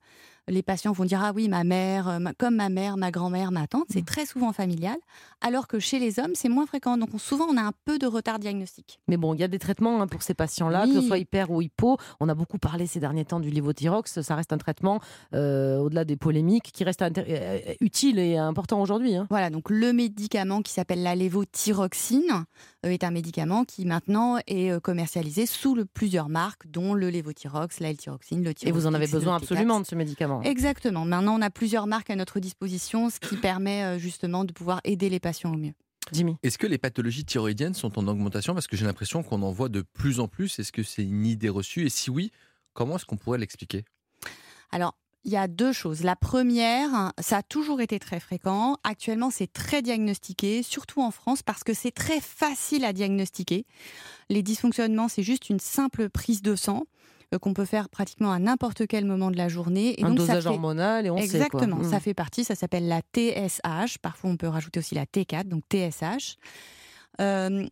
les patients vont dire « Ah oui, ma mère, euh, ma- comme ma mère, ma grand-mère, ma tante », c'est Mmh. très souvent familial, alors que chez les hommes, c'est moins fréquent. Donc on- souvent, on a un peu de retard diagnostique. Mais bon, il y a des traitements hein, pour ces patients-là, Oui. que ce soit hyper ou hypo. On a beaucoup parlé ces derniers temps du lévothyrox. Ça reste un traitement, euh, au-delà des polémiques, qui reste intér- euh, utile et important aujourd'hui. Hein. Voilà, donc le médicament qui s'appelle la lévothyroxine euh, est un médicament qui maintenant est euh, commercialisé sous le, plusieurs marques, dont le lévothyrox, la L-thyroxine, le Et Thyroxine, vous en avez besoin le T quatre. absolument de ce médicament. Exactement. Maintenant, on a plusieurs marques à notre disposition, ce qui permet euh, justement de pouvoir aider les patients au mieux. Jimmy. Est-ce que les pathologies thyroïdiennes sont en augmentation? Parce que j'ai l'impression qu'on en voit de plus en plus. Est-ce que c'est une idée reçue? Et si oui, comment est-ce qu'on pourrait l'expliquer? Alors, il y a deux choses. La première, ça a toujours été très fréquent. Actuellement, c'est très diagnostiqué, surtout en France, parce que c'est très facile à diagnostiquer. Les dysfonctionnements, c'est juste une simple prise de sang euh, qu'on peut faire pratiquement à n'importe quel moment de la journée. Et Un donc, ça dosage fait... hormonal et on Exactement, sait quoi. ça Mmh. fait partie, ça s'appelle la T S H. Parfois, on peut rajouter aussi la T quatre, donc T S H. Euh,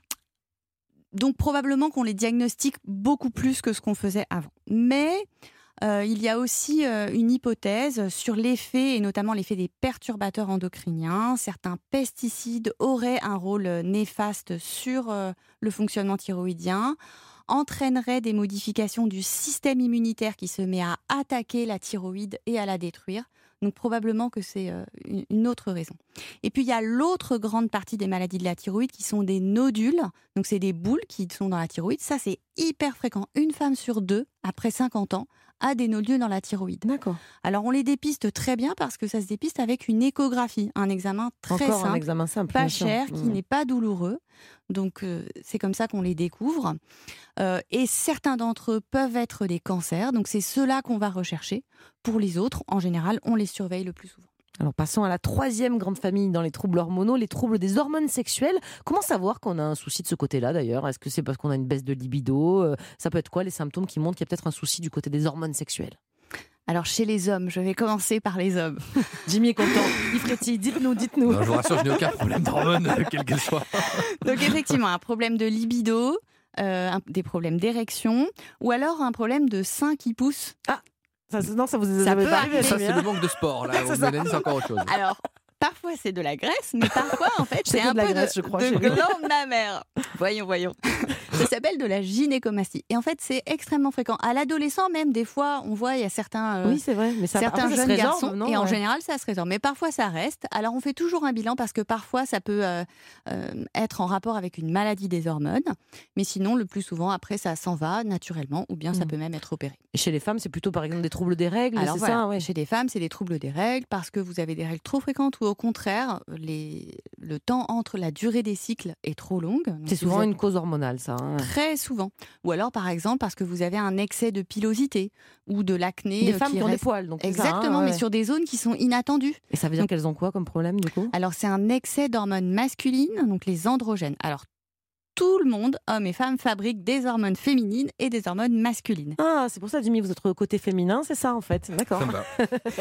donc, probablement qu'on les diagnostique beaucoup plus que ce qu'on faisait avant. Mais euh, il y a aussi euh, une hypothèse sur l'effet, et notamment l'effet des perturbateurs endocriniens. Certains pesticides auraient un rôle néfaste sur euh, le fonctionnement thyroïdien, entraîneraient des modifications du système immunitaire qui se met à attaquer la thyroïde et à la détruire. Donc probablement que c'est euh, une- une autre raison. Et puis il y a l'autre grande partie des maladies de la thyroïde qui sont des nodules. Donc c'est des boules qui sont dans la thyroïde. Ça c'est hyper fréquent. Une femme sur deux, après cinquante ans, a des nodules dans la thyroïde. D'accord. Alors on les dépiste très bien parce que ça se dépiste avec une échographie, un examen très Encore un simple, examen simple. pas bien sûr. cher, qui Mmh. n'est pas douloureux. Donc euh, c'est comme ça qu'on les découvre. Euh, et certains d'entre eux peuvent être des cancers. Donc c'est ceux-là qu'on va rechercher. Pour les autres, en général, on les surveille le plus souvent. Alors passons à la troisième grande famille dans les troubles hormonaux, les troubles des hormones sexuelles. Comment savoir qu'on a un souci de ce côté-là d'ailleurs? Est-ce que c'est parce qu'on a une baisse de libido? Euh, Ça peut être quoi les symptômes qui montrent qu'il y a peut-être un souci du côté des hormones sexuelles? Alors chez les hommes, je vais commencer par les hommes. Jimmy est content. Yves Fréty, dites-nous, dites-nous. Non, je vous rassure, je n'ai aucun problème d'hormones, euh, quel qu'elle soit. Donc effectivement, un problème de libido, euh, un- des problèmes d'érection, ou alors un problème de sein qui pousse. Ça, non, ça vous Ça avez peut pas arrivé, arriver. Ça, Jimmy, c'est hein le manque de sport. Là, C'est ça. Mélanie, c'est encore autre chose. Alors, parfois c'est de la graisse, mais parfois en fait C'est c'est que un de la peu graisse, de, je crois, de chez lui. glande mammaire. Voyons, voyons. Ça s'appelle de la gynécomastie. Et en fait, c'est extrêmement fréquent. À l'adolescent même, des fois, on voit, il y a certains... euh, Oui, c'est vrai. Mais ça, certains après, ça se jeunes résorbe, garçons, non et en Ouais. général ça se résorbe, mais parfois ça reste. Alors on fait toujours un bilan parce que parfois ça peut euh, euh, être en rapport avec une maladie des hormones, mais sinon le plus souvent après ça s'en va naturellement ou bien ça Mm. peut même être opéré. Et chez les femmes, c'est plutôt par exemple des troubles des règles, Alors c'est voilà, ça ouais. chez les femmes c'est des troubles des règles parce que vous avez des règles trop fréquentes ou au contraire les... le temps entre la durée des cycles est trop longue. Donc, C'est si souvent vous avez- une cause hormonale, ça. hein. Très souvent. Ou alors, par exemple, parce que vous avez un excès de pilosité ou de l'acné. Des euh, femmes qui, ont reste- des poils, donc c'est ça, hein, Exactement, mais ouais. sur des zones qui sont inattendues. Et ça veut dire Donc- qu'elles ont quoi comme problème du coup? Alors, c'est un excès d'hormones masculines, donc les androgènes. Alors, tout le monde, hommes et femmes, fabrique des hormones féminines et des hormones masculines. Ah, c'est pour ça, Jimmy, vous êtes au côté féminin, c'est ça en fait. D'accord. Ça me va.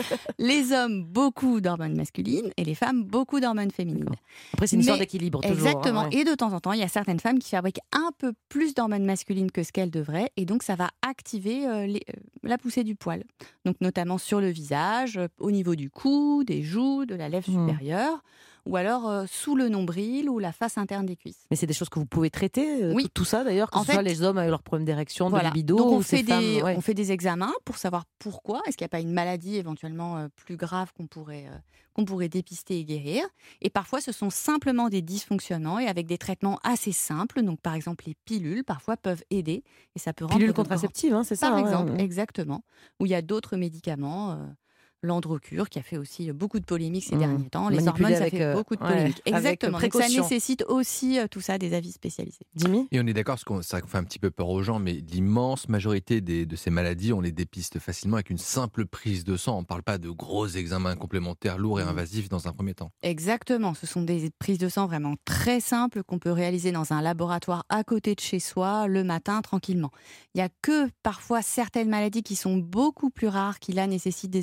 Les hommes, beaucoup d'hormones masculines et les femmes, beaucoup d'hormones féminines. D'accord. Après, c'est une histoire Mais- d'équilibre toujours. Exactement. hein, ouais. Et de temps en temps, il y a certaines femmes qui fabriquent un peu plus d'hormones masculines que ce qu'elles devraient. Et donc, ça va activer euh, les- euh, la poussée du poil. Donc, notamment sur le visage, euh, au niveau du cou, des joues, de la lèvre Mmh. supérieure. Ou alors euh, sous le nombril ou la face interne des cuisses. Mais c'est des choses que vous pouvez traiter, euh, Oui. tout, tout ça d'ailleurs, que En ce soit fait- les hommes avec leurs problèmes d'érection, Voilà. de libido, Donc on ou ces fait, femmes, des, ouais. on fait des examens pour savoir pourquoi. Est-ce qu'il n'y a pas une maladie éventuellement euh, plus grave qu'on pourrait, euh, qu'on pourrait dépister et guérir. Et parfois, ce sont simplement des dysfonctionnements et avec des traitements assez simples. Donc par exemple, les pilules parfois peuvent aider. Et ça peut rendre Pilules de grands- contraceptives, hein, c'est ça Par ouais, exemple, ouais. exactement. Où il y a d'autres médicaments. euh, L'androcure, qui a fait aussi beaucoup de polémiques ces Mmh. derniers temps. Les Manipulé hormones, ça avec, fait euh, beaucoup de ouais, polémiques. avec Exactement. Donc ça précaution. nécessite aussi euh, tout ça des avis spécialisés. Jimmy? Et on est d'accord, parce que ça fait un petit peu peur aux gens, mais l'immense majorité des- de ces maladies, on les dépiste facilement avec une simple prise de sang. On ne parle pas de gros examens complémentaires lourds et invasifs dans un premier temps. Exactement. Ce sont des prises de sang vraiment très simples qu'on peut réaliser dans un laboratoire à côté de chez soi le matin tranquillement. Il n'y a que parfois certaines maladies qui sont beaucoup plus rares qui là nécessitent des examens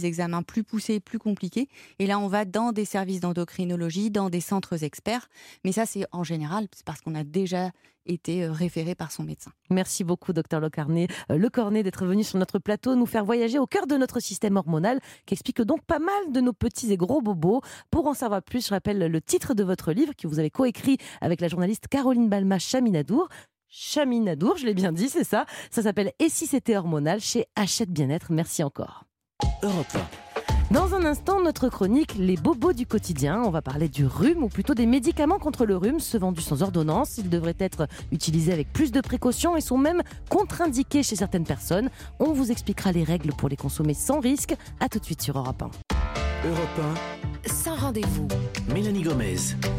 plus poussé, plus compliqué. Et là, on va dans des services d'endocrinologie, dans des centres experts. Mais ça, c'est en général, c'est parce qu'on a déjà été référé par son médecin. Merci beaucoup, docteur Lecornet, euh, Lecornet, d'être venu sur notre plateau, nous faire voyager au cœur de notre système hormonal, qui explique donc pas mal de nos petits et gros bobos. Pour en savoir plus, je rappelle le titre de votre livre que vous avez coécrit avec la journaliste Caroline Balma-Chaminadour. Chaminadour, je l'ai bien dit, c'est ça. Ça s'appelle « Et si c'était hormonal » chez Hachette Bien-être. Merci encore. Europe un. Dans un instant, notre chronique « Les bobos du quotidien ». On va parler du rhume, ou plutôt des médicaments contre le rhume, ceux vendus sans ordonnance. Ils devraient être utilisés avec plus de précautions et sont même contre-indiqués chez certaines personnes. On vous expliquera les règles pour les consommer sans risque. A tout de suite sur Europe un. Europe un, Sans rendez-vous. Mélanie Gomez.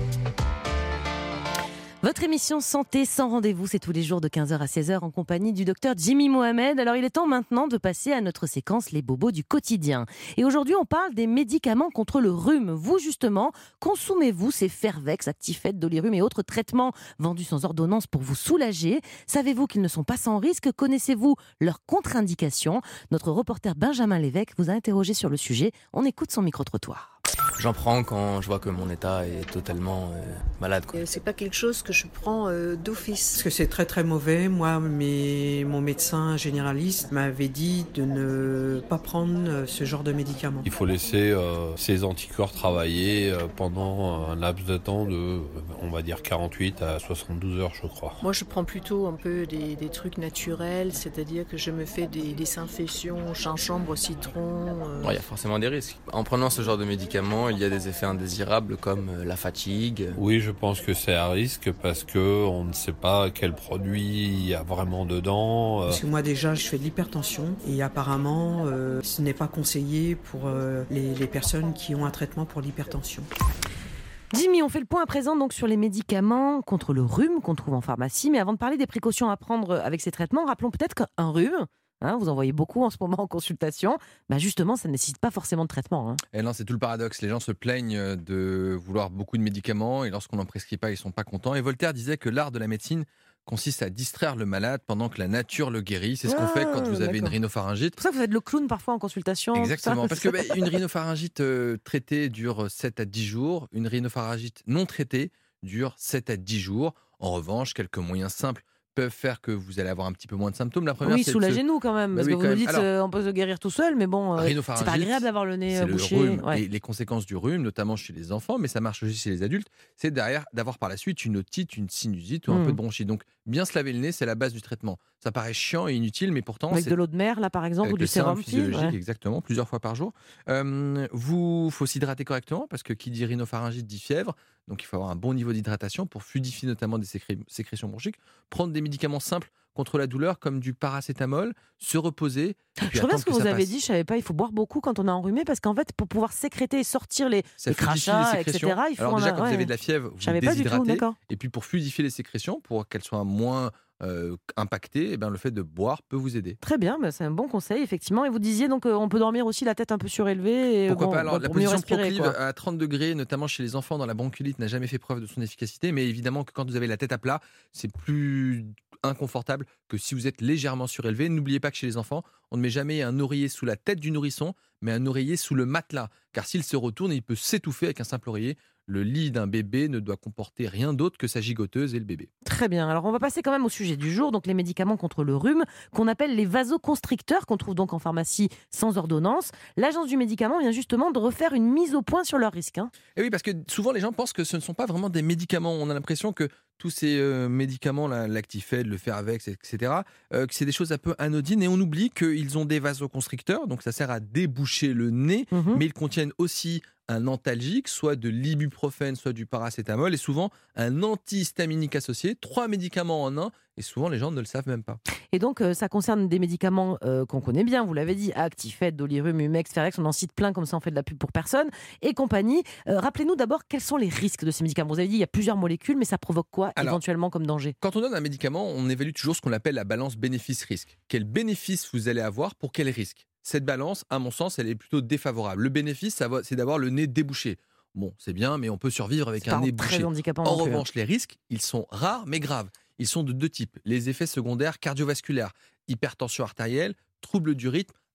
Votre émission Santé sans rendez-vous, c'est tous les jours de quinze heures à seize heures en compagnie du docteur Jimmy Mohamed. Alors il est temps maintenant de passer à notre séquence Les bobos du quotidien. Et aujourd'hui on parle des médicaments contre le rhume. Vous justement, consommez-vous ces Fervex, Actifed, Dolirum et autres traitements vendus sans ordonnance pour vous soulager? Savez-vous qu'ils ne sont pas sans risque? Connaissez-vous leurs contre-indications? Notre reporter Benjamin Lévesque vous a interrogé sur le sujet. On écoute son micro-trottoir. J'en prends quand je vois que mon état est totalement euh, malade, quoi. C'est pas quelque chose que je prends euh, d'office. Parce que c'est très très mauvais. Moi, mes, mon médecin généraliste m'avait dit de ne pas prendre ce genre de médicaments. Il faut laisser euh, ces anticorps travailler euh, pendant un laps de temps de, on va dire, quarante-huit à soixante-douze heures, je crois. Moi, je prends plutôt un peu des, des trucs naturels, c'est-à-dire que je me fais des, des infusions, gingembre, citron. Euh... Ouais, il y a forcément des risques. En prenant ce genre de médicaments, il y a des effets indésirables comme la fatigue. Oui, je pense que c'est à risque parce qu'on ne sait pas quel produit il y a vraiment dedans. Parce que moi déjà, je fais de l'hypertension et apparemment, euh, ce n'est pas conseillé pour euh, les, les personnes qui ont un traitement pour l'hypertension. Jimmy, on fait le point à présent donc sur les médicaments contre le rhume qu'on trouve en pharmacie. Mais avant de parler des précautions à prendre avec ces traitements, rappelons peut-être qu'un rhume, Hein, vous en voyez beaucoup en ce moment en consultation. Bah justement, ça ne nécessite pas forcément de traitement. Hein. Et non, c'est tout le paradoxe. Les gens se plaignent de vouloir beaucoup de médicaments et lorsqu'on n'en prescrit pas, ils ne sont pas contents. Et Voltaire disait que l'art de la médecine consiste à distraire le malade pendant que la nature le guérit. C'est ce qu'on ah, fait quand vous avez d'accord. une rhinopharyngite. C'est pour ça que vous faites le clown parfois en consultation. Exactement, parce que bah, une rhinopharyngite euh, traitée dure sept à dix jours. Une rhinopharyngite non traitée dure sept à dix jours. En revanche, quelques moyens simples peuvent faire que vous allez avoir un petit peu moins de symptômes. La première, oui, c'est soulagez-nous se... quand même, parce bah oui, que vous nous dites Alors, euh, on peut se guérir tout seul, mais bon, euh, c'est pas agréable d'avoir le nez c'est bouché. Le rhume, ouais. et les conséquences du rhume, notamment chez les enfants, mais ça marche aussi chez les adultes, c'est derrière d'avoir par la suite une otite, une sinusite ou un mmh. peu de bronchite. Donc, bien se laver le nez, c'est la base du traitement. Ça paraît chiant et inutile, mais pourtant... Avec c'est... de l'eau de mer, là, par exemple, Avec ou du sérum physiologique, ouais. exactement, plusieurs fois par jour. Euh, vous, faut s'hydrater correctement, parce que qui dit rhinopharyngite dit fièvre. Donc, il faut avoir un bon niveau d'hydratation pour fluidifier notamment des sécré- sécrétions bronchiques. Prendre des médicaments simples contre la douleur, comme du paracétamol, se reposer. Je reviens à ce que, que vous avez passe. dit, je savais pas, il faut boire beaucoup quand on est enrhumé, parce qu'en fait, pour pouvoir sécrer et sortir les, les crachats, et cetera, il faut... Alors déjà, a... quand ouais. vous avez de la fièvre, vous déshydratez. Et puis pour fluidifier les sécrétions, pour qu'elles soient moins... Euh, impacté, eh ben, le fait de boire peut vous aider. Très bien, bah c'est un bon conseil, effectivement. Et vous disiez donc euh, on peut dormir aussi la tête un peu surélevée. Et, Pourquoi bon, pas Alors, bah, la position proclive à trente degrés, notamment chez les enfants dans la bronchite, n'a jamais fait preuve de son efficacité. Mais évidemment que quand vous avez la tête à plat, c'est plus inconfortable que si vous êtes légèrement surélevé. N'oubliez pas que chez les enfants, on ne met jamais un oreiller sous la tête du nourrisson, mais un oreiller sous le matelas. Car s'il se retourne, il peut s'étouffer avec un simple oreiller. Le lit d'un bébé ne doit comporter rien d'autre que sa gigoteuse et le bébé. Très bien. Alors, on va passer quand même au sujet du jour, donc les médicaments contre le rhume, qu'on appelle les vasoconstricteurs, qu'on trouve donc en pharmacie sans ordonnance. L'Agence du médicament vient justement de refaire une mise au point sur leurs risques. Hein. Et oui, parce que souvent les gens pensent que ce ne sont pas vraiment des médicaments. On a l'impression que tous ces euh, médicaments, là, l'Actifed, le Fervex, et cetera, euh, que c'est des choses un peu anodines et on oublie qu'ils ont des vasoconstricteurs, donc ça sert à déboucher le nez, mmh. mais ils contiennent aussi un antalgique, soit de l'ibuprofène, soit du paracétamol, et souvent un antihistaminique associé, trois médicaments en un, et souvent les gens ne le savent même pas. Et donc euh, ça concerne des médicaments euh, qu'on connaît bien, vous l'avez dit, Actifed, Dolirum, Humex, Fervex, on en cite plein, comme ça on fait de la pub pour personne, et compagnie. Euh, rappelez-nous d'abord quels sont les risques de ces médicaments. Vous avez dit il y a plusieurs molécules, mais ça provoque quoi Alors, éventuellement comme danger? Quand on donne un médicament, on évalue toujours ce qu'on appelle la balance bénéfice-risque. Quel bénéfice vous allez avoir pour quel risque? Cette balance, à mon sens, elle est plutôt défavorable. Le bénéfice, c'est d'avoir le nez débouché. Bon, c'est bien, mais on peut survivre avec c'est un nez bouché. En revanche, plus. les risques, ils sont rares mais graves. Ils sont de deux types. Les effets secondaires cardiovasculaires, hypertension artérielle, troubles du rythme,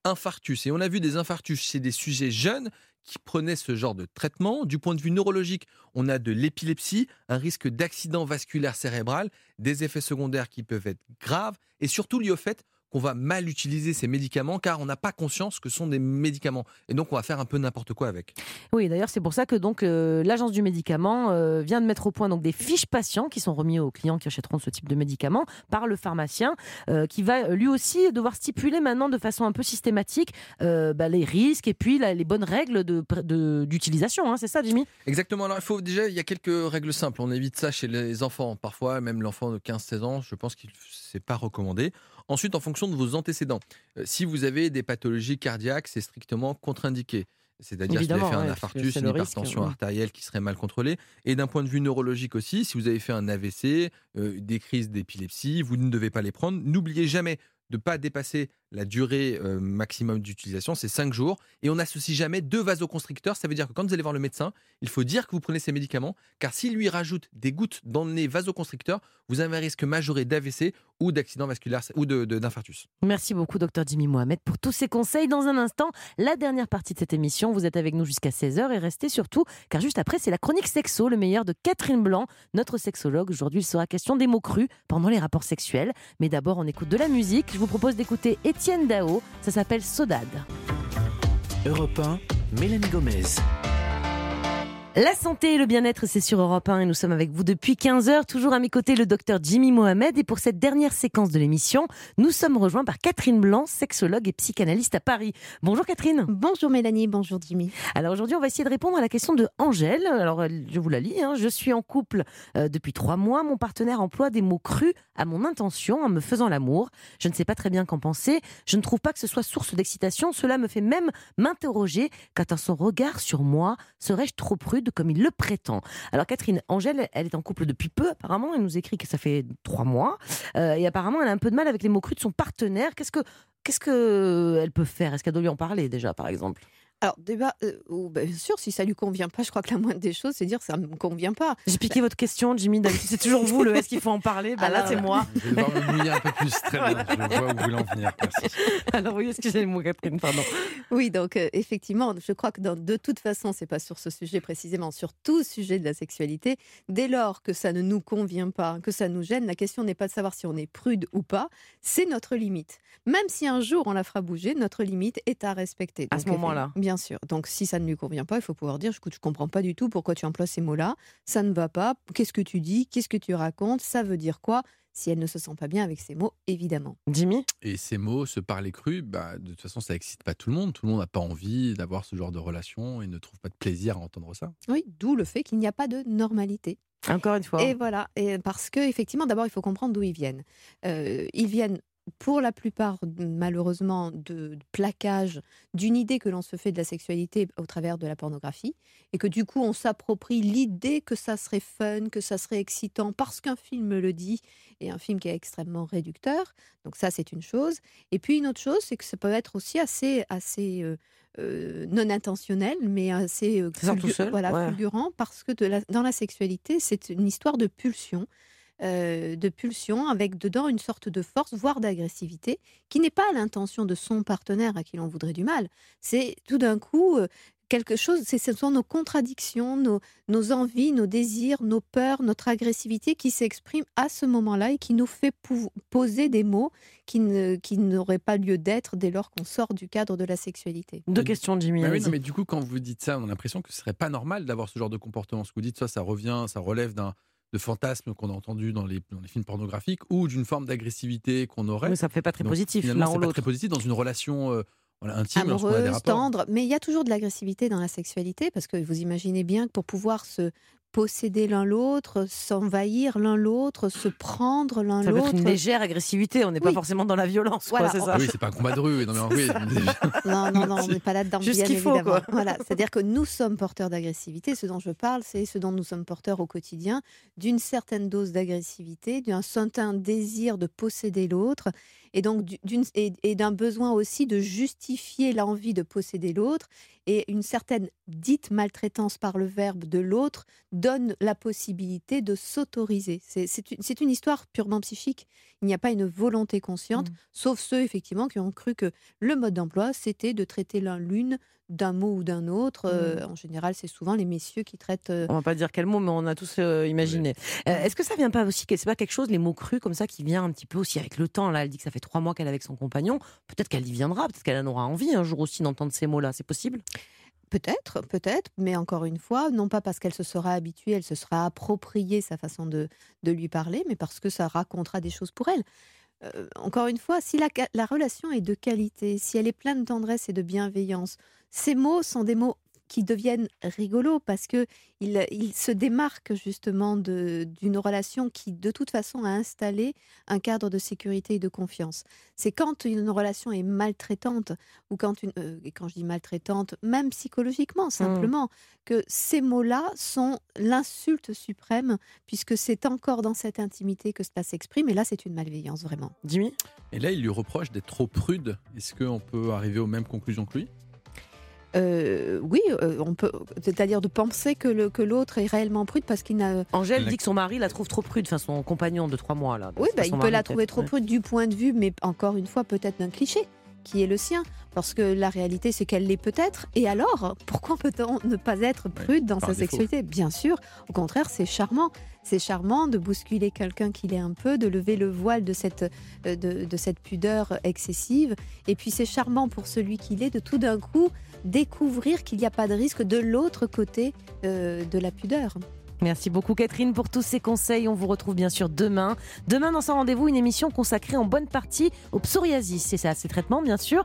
infarctus. Et on a vu des infarctus chez des sujets jeunes qui prenaient ce genre de traitement. Du point de vue neurologique, on a de l'épilepsie, un risque d'accident vasculaire cérébral, des effets secondaires qui peuvent être graves et surtout liés au fait qu'on va mal utiliser ces médicaments car on n'a pas conscience que ce sont des médicaments. Et donc, on va faire un peu n'importe quoi avec. Oui, d'ailleurs, c'est pour ça que donc, euh, l'Agence du médicament euh, vient de mettre au point donc, des fiches patients qui sont remis aux clients qui achèteront ce type de médicaments par le pharmacien euh, qui va lui aussi devoir stipuler maintenant de façon un peu systématique euh, bah, les risques et puis la, les bonnes règles de, de, d'utilisation. Hein, c'est ça, Jimmy ? Exactement. Alors, il faut déjà, il y a quelques règles simples. On évite ça chez les enfants. Parfois, même l'enfant de quinze seize ans, je pense que ce n'est pas recommandé. Ensuite, en fonction de vos antécédents, euh, si vous avez des pathologies cardiaques, c'est strictement contre-indiqué. C'est-à-dire si vous avez fait un ouais, infarctus, une risque, hypertension ouais. artérielle qui serait mal contrôlée. Et d'un point de vue neurologique aussi, si vous avez fait un A V C, euh, des crises d'épilepsie, vous ne devez pas les prendre. N'oubliez jamais de ne pas dépasser la durée euh, maximum d'utilisation, c'est cinq jours. Et on n'associe jamais deux vasoconstricteurs. Ça veut dire que quand vous allez voir le médecin, il faut dire que vous prenez ces médicaments, car s'il lui rajoute des gouttes dans le nez vasoconstricteur, vous avez un risque majoré d'A V C ou d'accident vasculaire ou de, de, d'infarctus. Merci beaucoup, docteur Jimmy Mohamed, pour tous ces conseils. Dans un instant, la dernière partie de cette émission. Vous êtes avec nous jusqu'à seize heures et restez surtout, car juste après, c'est la chronique sexo, le meilleur de Catherine Blanc, notre sexologue. Aujourd'hui, il sera question des mots crus pendant les rapports sexuels. Mais d'abord, on écoute de la musique. Je vous propose d'écouter Étienne Dao. Ça s'appelle Saudade. Europe un, Mélanie Gomez. La santé et le bien-être, c'est sur Europe un et nous sommes avec vous depuis quinze heures. Toujours à mes côtés, le docteur Jimmy Mohamed. Et pour cette dernière séquence de l'émission, nous sommes rejoints par Catherine Blanc, sexologue et psychanalyste à Paris. Bonjour Catherine. Bonjour Mélanie, bonjour Jimmy. Alors aujourd'hui, on va essayer de répondre à la question de Angèle. Alors je vous la lis. Hein. Je suis en couple euh, depuis trois mois. Mon partenaire emploie des mots crus à mon intention en me faisant l'amour. Je ne sais pas très bien qu'en penser. Je ne trouve pas que ce soit source d'excitation. Cela me fait même m'interroger quant à son regard sur moi. Serais-je trop prude comme il le prétend? Alors Catherine, Angèle, elle est en couple depuis peu apparemment, elle nous écrit que ça fait trois mois euh, et apparemment elle a un peu de mal avec les mots crus de son partenaire. Qu'est-ce que, qu'est-ce que elle peut faire? Est-ce qu'elle doit lui en parler déjà par exemple? Alors, débat, euh, oh, bah, bien sûr, si ça lui convient pas, je crois que la moindre des choses, c'est dire ça me convient pas. J'ai piqué bah... votre question, Jimmy. D'habitude, c'est toujours vous, le est-ce qu'il faut en parler? Bah, ah, là, là, c'est moi. Je vais devoir me mouiller un peu plus. Très bien, je vois où vous voulez en venir. Merci. Alors, oui, excusez-moi, Catherine, pardon. Oui, donc, euh, effectivement, je crois que dans, de toute façon, c'est pas sur ce sujet précisément, sur tout sujet de la sexualité. Dès lors que ça ne nous convient pas, que ça nous gêne, la question n'est pas de savoir si on est prude ou pas, c'est notre limite. Même si un jour on la fera bouger, notre limite est à respecter. Donc, à ce moment-là. Bien sûr. Donc, si ça ne lui convient pas, il faut pouvoir dire, écoute, je comprends pas du tout pourquoi tu emploies ces mots-là, ça ne va pas, qu'est-ce que tu dis, qu'est-ce que tu racontes, ça veut dire quoi? Si elle ne se sent pas bien avec ces mots, évidemment. Jimmy? Et ces mots, se parler cru, bah, de toute façon, ça excite pas tout le monde. Tout le monde n'a pas envie d'avoir ce genre de relation et ne trouve pas de plaisir à entendre ça. Oui, d'où le fait qu'il n'y a pas de normalité. Encore une fois. Et voilà, et parce que effectivement, d'abord, il faut comprendre d'où ils viennent. Euh, ils viennent pour la plupart, malheureusement, de plaquage d'une idée que l'on se fait de la sexualité au travers de la pornographie, et que du coup, on s'approprie l'idée que ça serait fun, que ça serait excitant, parce qu'un film le dit, et un film qui est extrêmement réducteur. Donc ça, c'est une chose. Et puis une autre chose, c'est que ça peut être aussi assez, assez euh, euh, non intentionnel, mais assez euh, fulgu- seul, voilà, ouais. fulgurant, parce que de la, dans la sexualité, c'est une histoire de pulsion. Euh, de pulsion avec dedans une sorte de force, voire d'agressivité, qui n'est pas à l'intention de son partenaire à qui l'on voudrait du mal. C'est tout d'un coup euh, quelque chose, c'est, ce sont nos contradictions, nos, nos envies, nos désirs, nos peurs, notre agressivité qui s'exprime à ce moment-là et qui nous fait pou- poser des mots qui, ne, qui n'auraient pas lieu d'être dès lors qu'on sort du cadre de la sexualité. Deux questions, Jimmy. Mais, oui, non, mais du coup, quand vous dites ça, on a l'impression que ce serait pas normal d'avoir ce genre de comportement. Ce que vous dites, ça, ça revient, ça relève d'un de fantasmes qu'on a entendus dans les, dans les films pornographiques ou d'une forme d'agressivité qu'on aurait. Mais ça ne fait pas très Donc, positif, l'un c'est ou pas l'autre. très positif dans une relation euh, voilà, intime, lorsqu'on a des Amoureuse, rapports. tendre, mais il y a toujours de l'agressivité dans la sexualité, parce que vous imaginez bien que pour pouvoir se posséder l'un l'autre, s'envahir l'un l'autre, se prendre l'un ça l'autre. Ça peut être une légère agressivité, on n'est oui. pas forcément dans la violence. Voilà, quoi, c'est on... ça. Oui, c'est pas un combat de rue. Non, mais oui. non, non, non, on n'est pas là-dedans, Juste bien qu'il faut, évidemment. quoi. Voilà, c'est-à-dire que nous sommes porteurs d'agressivité. Ce dont je parle, c'est ce dont nous sommes porteurs au quotidien, d'une certaine dose d'agressivité, d'un certain désir de posséder l'autre. et donc d'une, et, et d'un besoin aussi de justifier l'envie de posséder l'autre, et une certaine dite maltraitance par le verbe de l'autre donne la possibilité de s'autoriser. C'est, c'est, une, c'est une histoire purement psychique. Il n'y a pas une volonté consciente, mmh. sauf ceux effectivement qui ont cru que le mode d'emploi, c'était de traiter l'un l'une d'un mot ou d'un autre. Mmh. Euh, en général, c'est souvent les messieurs qui traitent... Euh... On va pas dire quel mot, mais on a tous euh, imaginé. Oui. Euh, est-ce que ça vient pas aussi, que c'est pas quelque chose, les mots crus comme ça, qui vient un petit peu aussi avec le temps? Là, elle dit que ça fait trois mois qu'elle est avec son compagnon. Peut-être qu'elle y viendra, peut-être qu'elle en aura envie un jour aussi d'entendre ces mots-là. C'est possible? Peut-être, peut-être, mais encore une fois, non pas parce qu'elle se sera habituée, elle se sera appropriée sa façon de, de lui parler, mais parce que ça racontera des choses pour elle. Euh, encore une fois, si la, la relation est de qualité, si elle est pleine de tendresse et de bienveillance, ces mots sont des mots qui deviennent rigolos parce qu'ils il se démarquent justement de, d'une relation qui, de toute façon, a installé un cadre de sécurité et de confiance. C'est quand une relation est maltraitante, ou quand, une, euh, et quand je dis maltraitante, même psychologiquement, simplement, mmh. que ces mots-là sont l'insulte suprême, puisque c'est encore dans cette intimité que cela s'exprime, et là, c'est une malveillance, vraiment. Jimmy ? Et là, il lui reproche d'être trop prude. Est-ce qu'on peut arriver aux mêmes conclusions que lui ? Euh, oui, euh, on peut, c'est-à-dire de penser que, le, que l'autre est réellement prude parce qu'il n'a... Angèle dit que son mari la trouve trop prude, enfin son compagnon de trois mois. Là, oui, bah, il peut mari, la trouver trop ouais. prude du point de vue, mais encore une fois, peut-être d'un cliché qui est le sien. Parce que la réalité, c'est qu'elle l'est peut-être. Et alors, pourquoi peut-on ne pas être prude dans Par sa défaut. sexualité ? Bien sûr, au contraire, c'est charmant. C'est charmant de bousculer quelqu'un qui l'est un peu, de lever le voile de cette, de, de cette pudeur excessive. Et puis c'est charmant pour celui qui l'est de tout d'un coup découvrir qu'il n'y a pas de risque de l'autre côté euh, de la pudeur. Merci beaucoup Catherine pour tous ces conseils. On vous retrouve bien sûr demain. Demain dans Sans Rendez-vous, une émission consacrée en bonne partie au psoriasis et à ses traitements bien sûr.